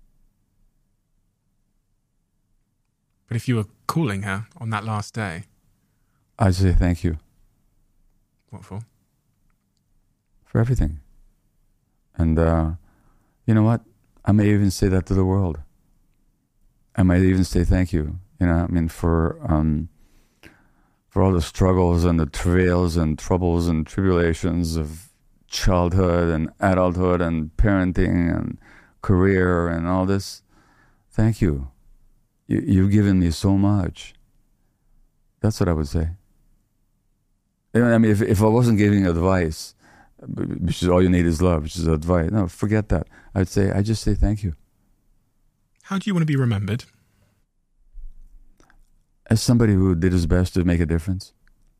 But if you were calling her on that last day, I'd say thank you. what for? For everything. And uh, you know what? I may even say that to the world. I might even say thank you. You know, I mean, for um, for all the struggles and the travails and troubles and tribulations of childhood and adulthood and parenting and career and all this. Thank you. you. You've given me so much. That's what I would say. You know, I mean, if if I wasn't giving advice, which is all you need is love, which is advice. No, forget that. I'd say, I just say thank you. How do you want to be remembered? As somebody who did his best to make a difference.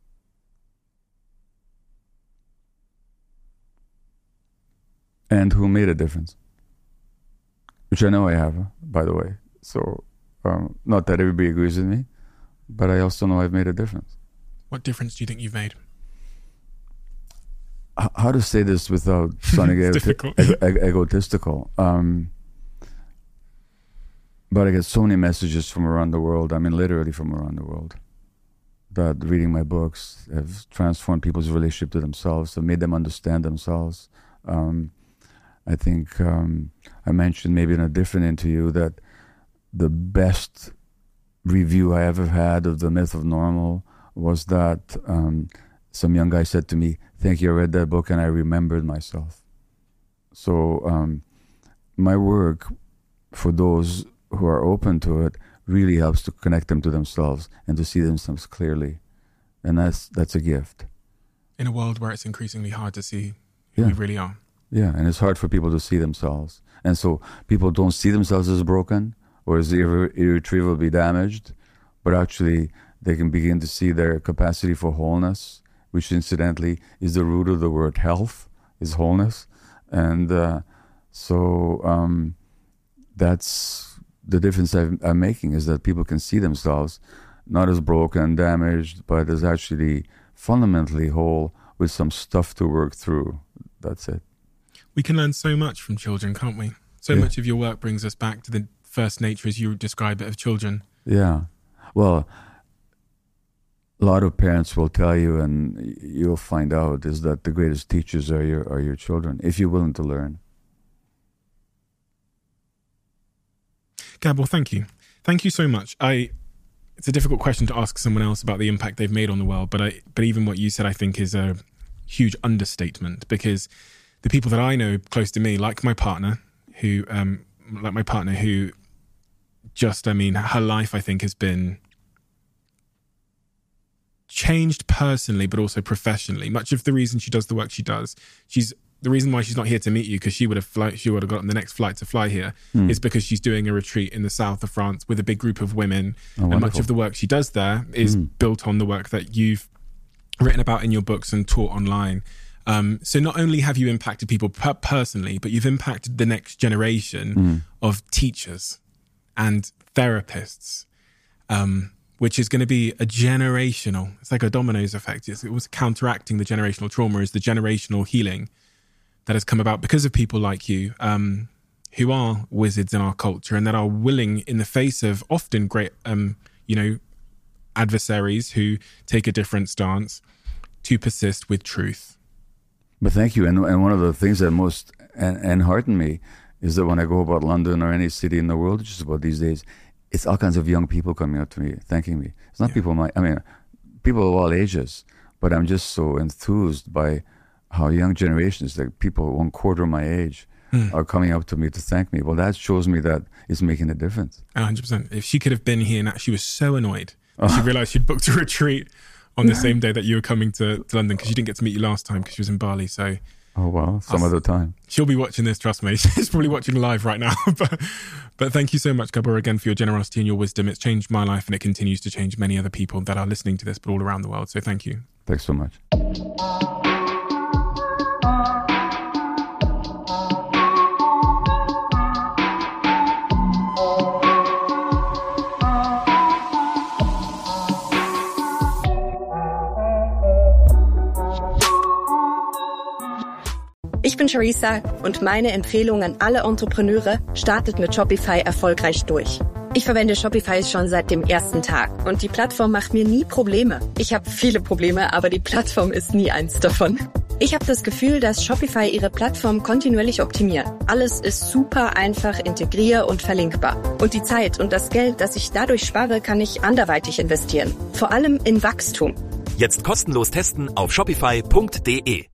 And who made a difference. Which I know I have, by the way. So, um, not that everybody agrees with me, but I also know I've made a difference. What difference do you think you've made? How to say this without sounding egoti- eg- egotistical? Um, but I get so many messages from around the world. I mean, literally from around the world. That reading my books have transformed people's relationship to themselves, have made them understand themselves. Um, I think um, I mentioned maybe in a different interview that the best review I ever had of The Myth of Normal was that um, some young guy said to me, "Thank you, I read that book and I remembered myself." So um, my work, for those who are open to it, really helps to connect them to themselves and to see themselves clearly. And that's that's a gift. In a world where it's increasingly hard to see who Yeah. we really are. Yeah, and it's hard for people to see themselves. And so people don't see themselves as broken or as irre- irretrievably damaged, but actually they can begin to see their capacity for wholeness, which incidentally is the root of the word health, is wholeness. And uh, so um, that's the difference I've, I'm making, is that people can see themselves not as broken, damaged, but as actually fundamentally whole with some stuff to work through. That's it. We can learn so much from children, can't we? So Yeah. much of your work brings us back to the first nature, as you describe it, of children. Yeah. Well, a lot of parents will tell you, and you'll find out, is that the greatest teachers are your are your children, if you're willing to learn. Gabor, thank you. Thank you so much. I it's a difficult question to ask someone else about the impact they've made on the world, but I but even what you said, I think, is a huge understatement, because the people that I know close to me, like my partner, who, um, like my partner who just, I mean, her life, I think, has been changed personally, but also professionally. Much of the reason she does the work she does, she's the reason why she's not here to meet you, because she would have fly, she would have gotten the next flight to fly here, mm. is because she's doing a retreat in the south of France with a big group of women. Oh, and wonderful. Much of the work she does there is mm. built on the work that you've written about in your books and taught online. Um, so not only have you impacted people per- personally, but you've impacted the next generation mm. of teachers and therapists, um, which is going to be a generational, it's like a dominoes effect. It's, it was counteracting the generational trauma, is the generational healing that has come about because of people like you, um, who are wizards in our culture and that are willing, in the face of often great, um, you know, adversaries who take a different stance, to persist with truth. But thank you. And, and one of the things that most en- enhearten me is that when I go about London or any city in the world, just about these days, it's all kinds of young people coming up to me, thanking me. It's not yeah. people my, I mean, people of all ages, but I'm just so enthused by how young generations, like people one quarter my age, mm. are coming up to me to thank me. Well, that shows me that it's making a difference. one hundred percent. If she could have been here now, she was so annoyed. Oh. She realised she'd booked a retreat on the same day that you were coming to, to London, because she didn't get to meet you last time because she was in Bali. So, oh well, some other time. She'll be watching this, trust me. She's probably watching live right now. but, but thank you so much, Gabor, again, for your generosity and your wisdom. It's changed my life, and it continues to change many other people that are listening to this, but all around the world. So thank you. Thanks so much. Ich bin Charissa und meine Empfehlung an alle Entrepreneure: startet mit Shopify erfolgreich durch. Ich verwende Shopify schon seit dem ersten Tag und die Plattform macht mir nie Probleme. Ich habe viele Probleme, aber die Plattform ist nie eins davon. Ich habe das Gefühl, dass Shopify ihre Plattform kontinuierlich optimiert. Alles ist super einfach integrier- und verlinkbar. Und die Zeit und das Geld, das ich dadurch spare, kann ich anderweitig investieren. Vor allem in Wachstum. Jetzt kostenlos testen auf shopify punkt de.